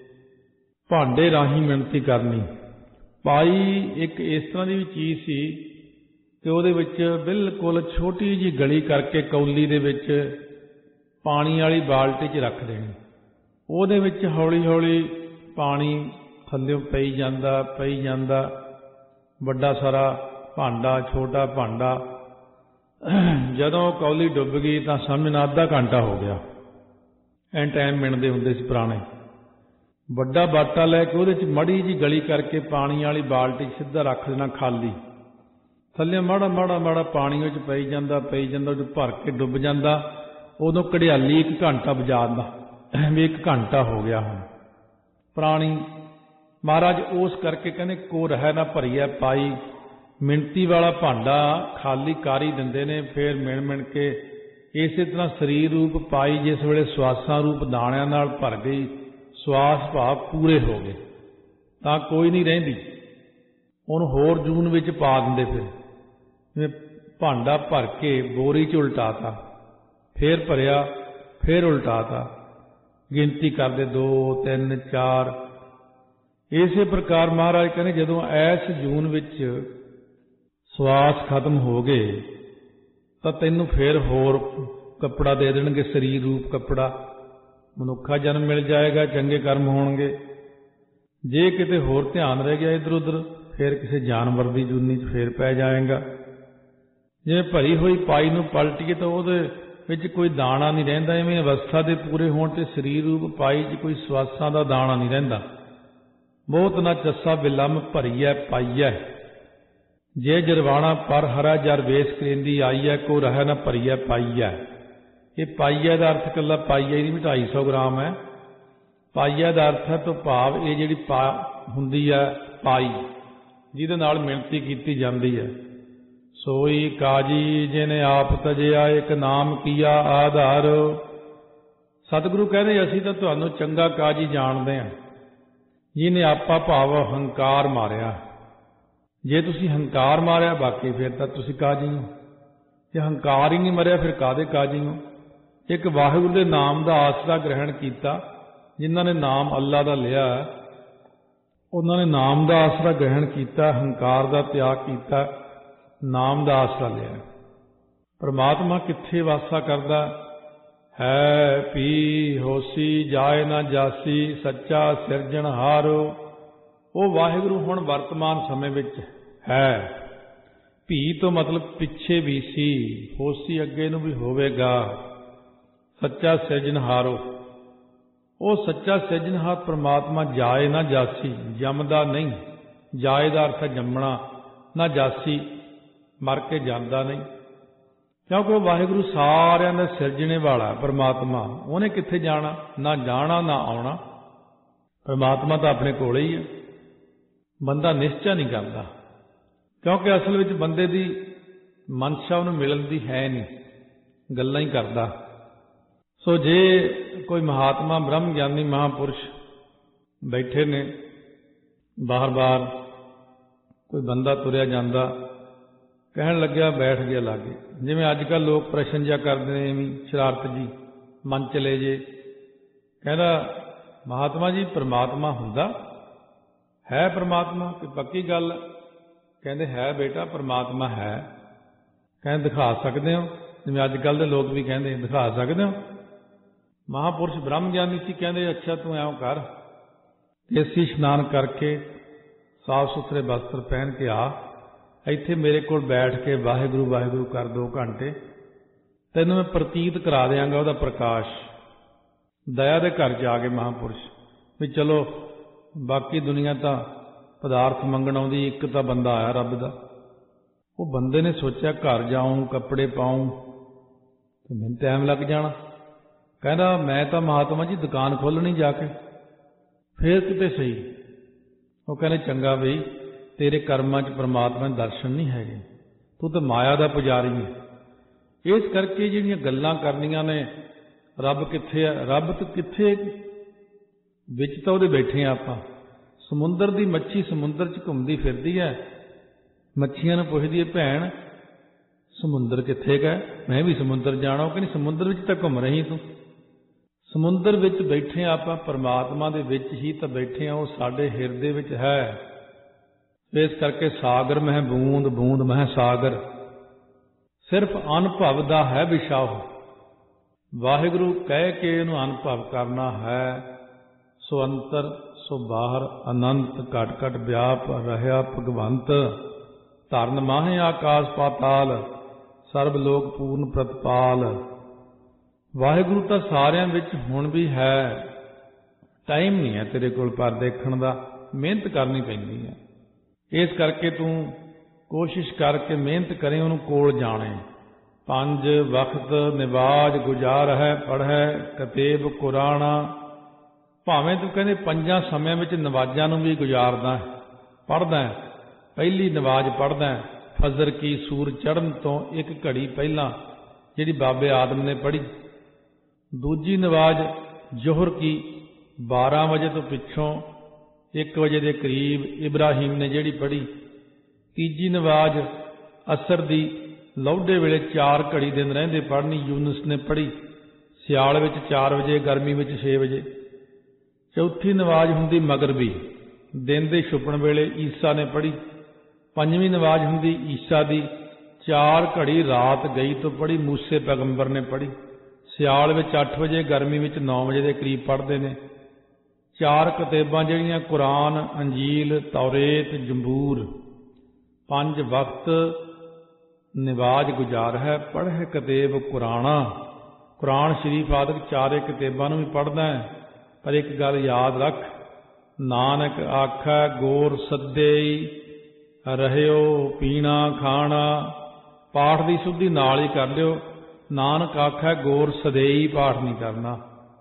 ਭਾਂਡੇ ਰਾਹੀਂ ਮਿਣਤੀ ਕਰਨੀ। ਪਾਈ ਇੱਕ ਇਸ ਤਰ੍ਹਾਂ ਦੀ ਵੀ ਚੀਜ਼ ਸੀ ਕਿ ਉਹਦੇ ਵਿੱਚ ਬਿਲਕੁਲ ਛੋਟੀ ਜਿਹੀ ਗਲੀ ਕਰਕੇ ਕੌਲੀ ਦੇ ਵਿੱਚ ਪਾਣੀ ਵਾਲੀ ਬਾਲਟੀ 'ਚ ਰੱਖ ਦੇਣੀ। ਉਹਦੇ ਵਿੱਚ ਹੌਲੀ ਹੌਲੀ ਪਾਣੀ ਥੱਲਿਓਂ ਪਈ ਜਾਂਦਾ, ਵੱਡਾ ਸਾਰਾ ਭਾਂਡਾ, ਛੋਟਾ ਭਾਂਡਾ। ਜਦੋਂ ਕੌਲੀ ਡੁੱਬ ਗਈ ਤਾਂ ਸਮਝਣਾ ਅੱਧਾ ਘੰਟਾ ਹੋ ਗਿਆ। ਐਂ ਟਾਈਮ ਮਿਣਦੇ ਹੁੰਦੇ ਸੀ ਪੁਰਾਣੇ। ਵੱਡਾ ਬਾਟਾ ਲੈ ਕੇ ਉਹਦੇ 'ਚ ਮੜੀ ਜੀ ਗਲੀ ਕਰਕੇ ਪਾਣੀ ਵਾਲੀ ਬਾਲਟੀ ਸਿੱਧਾ ਰੱਖ ਦੇਣਾ ਖਾਲੀ, ਥੱਲੇ ਮਾੜਾ ਮਾੜਾ ਪਾਣੀ ਵਿੱਚ ਪਈ ਜਾਂਦਾ, ਉਹ ਭਰ ਕੇ ਡੁੱਬ ਜਾਂਦਾ। ਉਦੋਂ ਘੜਿਆਲੀ 1 ਘੰਟਾ ਵਜਾ ਦਿੰਦਾ ਵੀ 1 ਘੰਟਾ ਹੋ ਗਿਆ ਹੁਣ। ਪੁਰਾਣੀ ਮਹਾਰਾਜ ਉਸ ਕਰਕੇ ਕਹਿੰਦੇ ਕੋ ਰਹਿ ਨਾ ਭਰੀਐ ਪਾਈ, ਮਿਣਤੀ ਵਾਲਾ ਭਾਂਡਾ ਖਾਲੀ ਕਰ ਹੀ ਦਿੰਦੇ ਨੇ। ਫਿਰ ਮਿਣ ਕੇ ਇਸੇ ਤਰ੍ਹਾਂ ਸਰੀਰ ਰੂਪ ਪਾਈ ਜਿਸ ਵੇਲੇ ਸਵਾਸਾਂ ਰੂਪ ਦਾਣਿਆਂ ਨਾਲ ਭਰ ਗਈ, ਸਵਾਸ ਭਾਵ ਪੂਰੇ ਹੋ ਗਏ ਤਾਂ ਕੋਈ ਨਹੀਂ ਰਹਿੰਦੀ, ਉਹਨੂੰ ਹੋਰ ਜੂਨ ਵਿੱਚ ਪਾ ਦਿੰਦੇ। ਫਿਰ ਜਿਵੇਂ ਭਾਂਡਾ ਭਰ ਕੇ ਬੋਰੀ 'ਚ ਉਲਟਾਤਾ, ਫਿਰ ਭਰਿਆ, ਫਿਰ ਉਲਟਾਤਾ, ਗਿਣਤੀ ਕਰਦੇ 2 3 4। ਇਸੇ ਪ੍ਰਕਾਰ ਮਹਾਰਾਜ ਕਹਿੰਦੇ ਜਦੋਂ ਐਸ ਜੂਨ ਵਿੱਚ ਸਵਾਸ ਖਤਮ ਹੋ ਗਏ ਤਾਂ ਤੈਨੂੰ ਫਿਰ ਹੋਰ ਕੱਪੜਾ ਦੇ ਦੇਣਗੇ, ਸਰੀਰ ਰੂਪ ਕੱਪੜਾ, ਮਨੁੱਖਾ ਜਨਮ ਮਿਲ ਜਾਏਗਾ, ਚੰਗੇ ਕਰਮ ਹੋਣਗੇ। ਜੇ ਕਿਤੇ ਹੋਰ ਧਿਆਨ ਰਹਿ ਗਿਆ ਇੱਧਰ ਉੱਧਰ, ਫਿਰ ਕਿਸੇ ਜਾਨਵਰ ਦੀ ਜੂਨੀ 'ਚ ਫੇਰ ਪੈ ਜਾਏਗਾ। ਜਿਵੇਂ ਭਰੀ ਹੋਈ ਪਾਈ ਨੂੰ ਪਲਟੀਏ ਤਾਂ ਉਹਦੇ ਵਿੱਚ ਕੋਈ ਦਾਣਾ ਨਹੀਂ ਰਹਿੰਦਾ। ਐਵੇਂ ਅਵਸਥਾ ਦੇ ਪੂਰੇ ਹੋਣ ਤੇ ਸਰੀਰ ਰੂਪ ਪਾਈ 'ਚ ਕੋਈ ਸਵਾਸਾਂ ਦਾ ਦਾਣਾ ਨਹੀਂ ਰਹਿੰਦਾ। ਬਹੁਤ ਨਾ ਚੱਸਾ ਬਿਲੰਮ ਭਰੀਐ ਪਾਈਐ, ਜੇ ਜਰਵਾਣਾ ਪਰ ਹਰਾ ਜਰ ਵੇਸ ਕਰਿੰਦੀ ਆਈਐ, ਕੋ ਰਹਿ ਨਾ ਭਰੀਐ ਪਾਈਐ। ਇਹ ਪਾਈਐ ਦਾ ਅਰਥ ਇਕੱਲਾ ਪਾਈਐ ਦੀ 250 ਗ੍ਰਾਮ ਹੈ। ਪਾਈਐ ਦਾ ਅਰਥ ਹੈ ਤੋਂ ਭਾਵ ਇਹ ਜਿਹੜੀ ਹੁੰਦੀ ਹੈ ਪਾਈ, ਜਿਹਦੇ ਨਾਲ ਮਿਣਤੀ ਕੀਤੀ ਜਾਂਦੀ ਹੈ। ਸੋਈ ਕਾਜੀ ਜਿਹਨੇ ਆਪ ਤਜਿਆ, ਇੱਕ ਨਾਮ ਕੀਆ ਆਧਾਰ। ਸਤਿਗੁਰੂ ਕਹਿੰਦੇ ਅਸੀਂ ਤਾਂ ਤੁਹਾਨੂੰ ਚੰਗਾ ਕਾਜੀ ਜਾਣਦੇ ਹਾਂ, ਜਿਹਨੇ ਆਪਾ ਭਾਵ ਹੰਕਾਰ ਮਾਰਿਆ। ਜੇ ਤੁਸੀਂ ਹੰਕਾਰ ਮਾਰਿਆ ਬਾਕੀ ਫਿਰ ਤਾਂ ਤੁਸੀਂ ਕਾਜੀ ਹੋ। ਜੇ ਹੰਕਾਰ ਹੀ ਨਹੀਂ ਮਰਿਆ ਫਿਰ ਕਾਹਦੇ ਕਾਜੀ ਹੋ। ਇੱਕ ਵਾਹਿਗੁਰੂ ਦੇ ਨਾਮ ਦਾ ਆਸਰਾ ਗ੍ਰਹਿਣ ਕੀਤਾ, ਜਿਨ੍ਹਾਂ ਨੇ ਨਾਮ ਅੱਲਾ ਦਾ ਲਿਆ, ਉਹਨਾਂ ਨੇ ਨਾਮ ਦਾ ਆਸਰਾ ਗ੍ਰਹਿਣ ਕੀਤਾ, ਹੰਕਾਰ ਦਾ ਤਿਆਗ ਕੀਤਾ, ਨਾਮ ਦਾ ਆਸਰਾ ਲਿਆ। ਪਰਮਾਤਮਾ ਕਿੱਥੇ ਵਾਸਾ ਕਰਦਾ ਹੈ? ਪੀ ਹੋਸੀ ਜਾਏ ਨਾ ਜਾਸੀ, ਸੱਚਾ ਸਿਰਜਣਹਾਰ। ਉਹ ਵਾਹਿਗੁਰੂ ਹੁਣ ਵਰਤਮਾਨ ਸਮੇਂ ਵਿੱਚ ਹੈ। ਭੀ ਤੋਂ ਮਤਲਬ ਪਿੱਛੇ ਵੀ ਸੀ, ਹੋਸੀ ਅੱਗੇ ਨੂੰ ਵੀ ਹੋਵੇਗਾ। ਸੱਚਾ ਸਿਰਜਣਹਾਰੋ, ਉਹ ਸੱਚਾ ਸਿਰਜਣਹਾਰ ਪਰਮਾਤਮਾ ਜਾਏ ਨਾ ਜਾਸੀ, ਜੰਮਦਾ ਨਹੀਂ। ਜਾਏ ਦਾ ਅਰਥ ਹੈ ਜੰਮਣਾ, ਨਾ ਜਾਸੀ ਮਰ ਕੇ ਜਾਂਦਾ ਨਹੀਂ। ਕਿਉਂਕਿ ਉਹ ਵਾਹਿਗੁਰੂ ਸਾਰਿਆਂ ਦਾ ਸਿਰਜਣੇ ਵਾਲਾ ਪਰਮਾਤਮਾ, ਉਹਨੇ ਕਿੱਥੇ ਜਾਣਾ? ਨਾ ਜਾਣਾ ਨਾ ਆਉਣਾ। ਪਰਮਾਤਮਾ ਤਾਂ ਆਪਣੇ ਕੋਲ ਹੀ ਹੈ। ਬੰਦਾ ਨਿਸ਼ਚਾ ਨਹੀਂ ਕਰਦਾ, ਕਿਉਂਕਿ ਅਸਲ ਵਿੱਚ ਬੰਦੇ ਦੀ ਮਨਸ਼ਾ ਉਹਨੂੰ ਮਿਲਣ ਦੀ ਹੈ ਨਹੀਂ, ਗੱਲਾਂ ਹੀ ਕਰਦਾ। ਸੋ ਜੇ ਕੋਈ ਮਹਾਤਮਾ ਬ੍ਰਹਮ ਗਿਆਨੀ ਮਹਾਂਪੁਰਸ਼ ਬੈਠੇ ਨੇ, ਬਾਹਰ ਕੋਈ ਬੰਦਾ ਤੁਰਿਆ ਜਾਂਦਾ, ਕਹਿਣ ਲੱਗਿਆ ਬੈਠ ਗਿਆ ਲਾਗੇ। ਜਿਵੇਂ ਅੱਜ ਕੱਲ੍ਹ ਲੋਕ ਪ੍ਰਸ਼ਨ ਜਿਹਾ ਕਰਦੇ ਨੇ, ਐਵੇਂ ਸ਼ਰਾਰਤ ਜੀ ਮਨ ਚਲੇ ਜੇ। ਕਹਿੰਦਾ ਮਹਾਤਮਾ ਜੀ ਪਰਮਾਤਮਾ ਹੁੰਦਾ ਹੈ? ਪਰਮਾਤਮਾ ਕੋਈ ਪੱਕੀ ਗੱਲ? ਕਹਿੰਦੇ ਹੈ ਬੇਟਾ ਪਰਮਾਤਮਾ ਹੈ। ਕਹਿੰਦੇ ਦਿਖਾ ਸਕਦੇ ਹੋ? ਜਿਵੇਂ ਅੱਜ ਕੱਲ੍ਹ ਦੇ ਲੋਕ ਵੀ ਕਹਿੰਦੇ ਦਿਖਾ ਸਕਦੇ ਹੋ? ਮਹਾਂਪੁਰਸ਼ ਬ੍ਰਹਮ ਗਿਆਨੀ ਸੀ, ਕਹਿੰਦੇ ਅੱਛਾ ਤੂੰ ਐਂ ਕਰ, ਦੇਸੀ ਇਸ਼ਨਾਨ ਕਰਕੇ ਸਾਫ ਸੁਥਰੇ ਵਸਤਰ ਪਹਿਨ ਕੇ ਆ, ਇੱਥੇ ਮੇਰੇ ਕੋਲ ਬੈਠ ਕੇ ਵਾਹਿਗੁਰੂ ਵਾਹਿਗੁਰੂ ਕਰ 2 ਘੰਟੇ, ਤੈਨੂੰ ਮੈਂ ਪ੍ਰਤੀਤ ਕਰਾ ਦਿਆਂਗਾ ਉਹਦਾ ਪ੍ਰਕਾਸ਼। ਦਇਆ ਦੇ ਘਰ ਜਾ ਕੇ ਮਹਾਂਪੁਰਸ਼ ਵੀ ਚਲੋ ਬਾਕੀ ਦੁਨੀਆ ਤਾਂ ਪਦਾਰਥ ਮੰਗਣ ਆਉਂਦੀ, ਇੱਕ ਤਾਂ ਬੰਦਾ ਆਇਆ ਰੱਬ ਦਾ। ਉਹ ਬੰਦੇ ਨੇ ਸੋਚਿਆ ਘਰ ਜਾਊਂ, ਕੱਪੜੇ ਪਾਊਂ ਤੇ ਮੈਨੂੰ ਟਾਈਮ ਲੱਗ ਜਾਣਾ। ਕਹਿੰਦਾ ਮੈਂ ਤਾਂ ਮਹਾਤਮਾ ਜੀ ਦੁਕਾਨ ਖੋਲ੍ਹਣੀ ਜਾ ਕੇ, ਫੇਰ ਕਿਤੇ ਸਹੀ। ਉਹ ਕਹਿੰਦੇ ਚੰਗਾ ਬਈ ਤੇਰੇ ਕਰਮਾਂ 'ਚ ਪਰਮਾਤਮਾ ਦੇ ਦਰਸ਼ਨ ਨਹੀਂ ਹੈਗੇ, ਤੂੰ ਤਾਂ ਮਾਇਆ ਦਾ ਪੁਜਾਰੀ ਹੈ। ਇਸ ਕਰਕੇ ਜਿਹੜੀਆਂ ਗੱਲਾਂ ਕਰਨੀਆਂ ਨੇ ਰੱਬ ਕਿੱਥੇ ਹੈ, ਰੱਬ ਤਾਂ ਕਿੱਥੇ ਵਿੱਚ ਤਾਂ ਉਹਦੇ ਬੈਠੇ ਆ ਆਪਾਂ। ਸਮੁੰਦਰ ਦੀ ਮੱਛੀ ਸਮੁੰਦਰ 'ਚ ਘੁੰਮਦੀ ਫਿਰਦੀ ਹੈ, ਮੱਛੀਆਂ ਨੂੰ ਪੁੱਛਦੀ ਹੈ ਭੈਣ ਸਮੁੰਦਰ ਕਿੱਥੇ ਗਏ? ਮੈਂ ਵੀ ਸਮੁੰਦਰ ਜਾਣਾ। ਉਹ ਕਹਿੰਦੀ ਸਮੁੰਦਰ ਵਿੱਚ ਤਾਂ ਘੁੰਮ ਰਹੀ ਤੂੰ। ਸਮੁੰਦਰ ਵਿੱਚ ਬੈਠੇ ਆਪਾਂ, ਪਰਮਾਤਮਾ ਦੇ ਵਿੱਚ ਹੀ ਤਾਂ ਬੈਠੇ ਆ, ਉਹ ਸਾਡੇ ਹਿਰਦੇ ਵਿੱਚ ਹੈ। ਇਸ ਕਰਕੇ ਸਾਗਰ ਮਹਿ ਬੂੰਦ, ਬੂੰਦ ਮਹਿ ਸਾਗਰ, ਸਿਰਫ ਅਨੁਭਵ ਦਾ ਹੈ ਵਿਸ਼ਾ। ਵਾਹਿਗੁਰੂ ਕਹਿ ਕੇ ਇਹਨੂੰ ਅਨੁਭਵ ਕਰਨਾ ਹੈ। ਸੋ ਅੰਤਰ ਸੋ ਬਾਹਰ ਅਨੰਤ ਘਟ ਘਟ ਵਿਆਪ ਰਹਿਆ ਭਗਵੰਤ। ਧਰਨ ਮਾਹੇ ਆਕਾਸ ਪਾਤਾਲ ਸਰਬ ਲੋਕ ਪੂਰਨ ਪ੍ਰਤਪਾਲ। ਵਾਹਿਗੁਰੂ ਤਾਂ ਸਾਰਿਆਂ ਵਿੱਚ ਹੁਣ ਵੀ ਹੈ, ਟਾਈਮ ਨਹੀਂ ਹੈ ਤੇਰੇ ਕੋਲ ਪਰ ਦੇਖਣ ਦਾ, ਮਿਹਨਤ ਕਰਨੀ ਪੈਂਦੀ ਹੈ। ਇਸ ਕਰਕੇ ਤੂੰ ਕੋਸ਼ਿਸ਼ ਕਰਕੇ ਮਿਹਨਤ ਕਰੇ, ਉਹਨੂੰ ਕੋਲ ਜਾਣੇ। 5 ਵਕਤ ਨਿਵਾਜ ਗੁਜ਼ਾਰ ਹੈ ਪੜ੍ਹੈ ਕਤੇਬ ਕੁਰਾਣਾ। ਭਾਵੇਂ ਤੂੰ ਕਹਿੰਦੇ 5 ਸਮਿਆਂ ਵਿੱਚ ਨਵਾਜ਼ਾਂ ਨੂੰ ਵੀ ਗੁਜ਼ਾਰਦਾ ਪੜ੍ਹਦਾ। ਪਹਿਲੀ ਨਵਾਜ਼ ਪੜ੍ਹਦਾ ਫਜਰ ਕੀ ਸੂਰਜ ਚੜ੍ਹਨ ਤੋਂ 1 ਘੜੀ ਪਹਿਲਾਂ, ਜਿਹੜੀ ਬਾਬੇ ਆਦਮ ਨੇ ਪੜ੍ਹੀ। ਦੂਜੀ ਨਵਾਜ਼ ਜ਼ੋਹਰ ਕੀ 12 ਵਜੇ ਤੋਂ ਪਿੱਛੋਂ 1 ਵਜੇ ਦੇ ਕਰੀਬ ਇਬਰਾਹੀਮ ਨੇ ਜਿਹੜੀ ਪੜ੍ਹੀ। ਤੀਜੀ ਨਵਾਜ਼ ਅਸਰ ਦੀ ਲੌਡੇ ਵੇਲੇ 4 ਘੜੀ ਦਿਨ ਰਹਿੰਦੇ ਪੜ੍ਹਨੀ, ਯੂਨਸ ਨੇ ਪੜ੍ਹੀ। ਸਿਆਲ ਵਿੱਚ 4 ਵਜੇ, ਗਰਮੀ ਵਿੱਚ 6 ਵਜੇ। ਚੌਥੀ ਨਵਾਜ਼ ਹੁੰਦੀ ਮਗਰਬੀ, ਦਿਨ ਦੇ ਛੁਪਣ ਵੇਲੇ, ਈਸਾ ਨੇ ਪੜ੍ਹੀ। ਪੰਜਵੀਂ ਨਵਾਜ਼ ਹੁੰਦੀ ਈਸਾ ਦੀ 4 ਘੜੀ ਰਾਤ ਗਈ ਤੋਂ ਪੜ੍ਹੀ, ਮੂਸੇ ਪੈਗੰਬਰ ਨੇ ਪੜ੍ਹੀ। ਸਿਆਲ ਵਿੱਚ 8 ਵਜੇ, ਗਰਮੀ ਵਿੱਚ 9 ਵਜੇ ਦੇ ਕਰੀਬ ਪੜ੍ਹਦੇ ਨੇ। 4 ਕਿਤਾਬਾਂ ਜਿਹੜੀਆਂ ਕੁਰਾਨ, ਅੰਜੀਲ, ਤੌਰੇਤ, ਜੰਬੂਰ। 5 ਵਕਤ ਨਿਵਾਜ ਗੁਜ਼ਾਰ ਹੈ ਪੜ੍ਹੈ ਕਤੇਬ ਕੁਰਾਣਾ। ਕੁਰਾਨ ਸ਼ਰੀਫ ਆਦਿਕ 4 ਕਿਤਾਬਾਂ ਨੂੰ ਵੀ ਪੜ੍ਹਦਾ ਹੈ, ਪਰ ਇੱਕ ਗੱਲ ਯਾਦ ਰੱਖ, ਨਾਨਕ ਆਖੈ ਗੋਰ ਸੱਦੇ ਰਹਿਓ ਪੀਣਾ ਖਾਣਾ। ਪਾਠ ਦੀ ਸ਼ੁੱਧੀ ਨਾਲ ਹੀ ਕਰ ਲਿਓ। ਨਾਨਕ ਆਖੈ ਗੋਰ ਸਦੇਈ ਪਾਠ ਨਹੀਂ ਕਰਨਾ,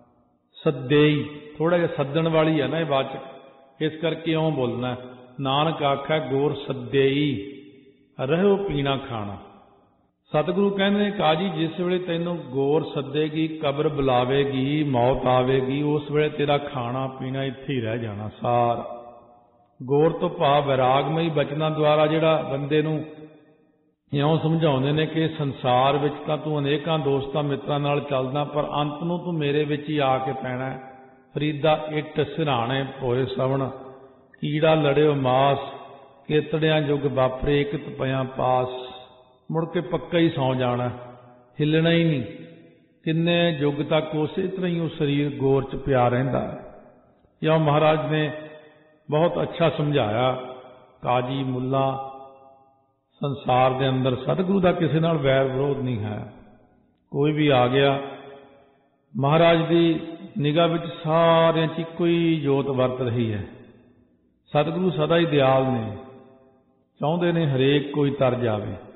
ਸੱਦੇਈ ਥੋੜਾ ਜਿਹਾ ਸੱਦਣ ਵਾਲੀ ਹੈ ਨਾ ਇਹ ਵਾਚਕ, ਇਸ ਕਰਕੇ ਇਉਂ ਬੋਲਣਾ। ਨਾਨਕ ਆਖੈ ਗੋਰ ਸੱਦੇਈ ਰਹਿਓ ਪੀਣਾ ਖਾਣਾ। ਸਤਿਗੁਰੂ ਕਹਿੰਦੇ ਕਾਜੀ ਜਿਸ ਵੇਲੇ ਤੈਨੂੰ ਗੋਰ ਸੱਦੇਗੀ, ਕਬਰ ਬੁਲਾਵੇਗੀ, ਮੌਤ ਆਵੇਗੀ, ਉਸ ਵੇਲੇ ਤੇਰਾ ਖਾਣਾ ਪੀਣਾ ਇੱਥੇ ਹੀ ਰਹਿ ਜਾਣਾ ਸਾਰ। ਗੌਰ ਤੋਂ ਭਾਵ ਵਿਰਾਗਮਈ ਬਚਨਾਂ ਦੁਆਰਾ ਜਿਹੜਾ ਬੰਦੇ ਨੂੰ ਇਉਂ ਸਮਝਾਉਂਦੇ ਨੇ ਕਿ ਸੰਸਾਰ ਵਿੱਚ ਤਾਂ ਤੂੰ ਅਨੇਕਾਂ ਦੋਸਤਾਂ ਮਿੱਤਰਾਂ ਨਾਲ ਚੱਲਦਾ, ਪਰ ਅੰਤ ਨੂੰ ਤੂੰ ਮੇਰੇ ਵਿੱਚ ਹੀ ਆ ਕੇ ਪੈਣਾ। ਫਰੀਦਾ ਇੱਟ ਸਿਰਹਾਣੇ ਭੋਏ ਸਵਣ, ਕੀੜਾ ਲੜਿਓ ਮਾਸ, ਕੇਤੜਿਆਂ ਜੁਗ ਵਾਪਰੇ ਇਕਤ ਪਿਆ ਪਾਸ। ਮੁੜ ਕੇ ਪੱਕਾ ਹੀ ਸੌਂ ਜਾਣਾ, ਹਿੱਲਣਾ ਹੀ ਨਹੀਂ। ਕਿੰਨੇ ਯੁੱਗ ਤੱਕ ਉਸੇ ਤਰ੍ਹਾਂ ਹੀ ਉਹ ਸਰੀਰ ਗੌਰ 'ਚ ਪਿਆ ਰਹਿੰਦਾ। ਜਾਂ ਮਹਾਰਾਜ ਨੇ ਬਹੁਤ ਅੱਛਾ ਸਮਝਾਇਆ। ਕਾਜੀ ਮੁੱਲਾ ਸੰਸਾਰ ਦੇ ਅੰਦਰ ਸਤਿਗੁਰੂ ਦਾ ਕਿਸੇ ਨਾਲ ਵੈਰ ਵਿਰੋਧ ਨਹੀਂ ਹੈ। ਕੋਈ ਵੀ ਆ ਗਿਆ, ਮਹਾਰਾਜ ਦੀ ਨਿਗਾਹ ਵਿੱਚ ਸਾਰਿਆਂ 'ਚ ਇੱਕੋ ਹੀ ਜੋਤ ਵਰਤ ਰਹੀ ਹੈ। ਸਤਿਗੁਰੂ ਸਦਾ ਹੀ ਦਿਆਲ ਨੇ, ਚਾਹੁੰਦੇ ਨੇ ਹਰੇਕ ਕੋਈ ਤਰ ਜਾਵੇ।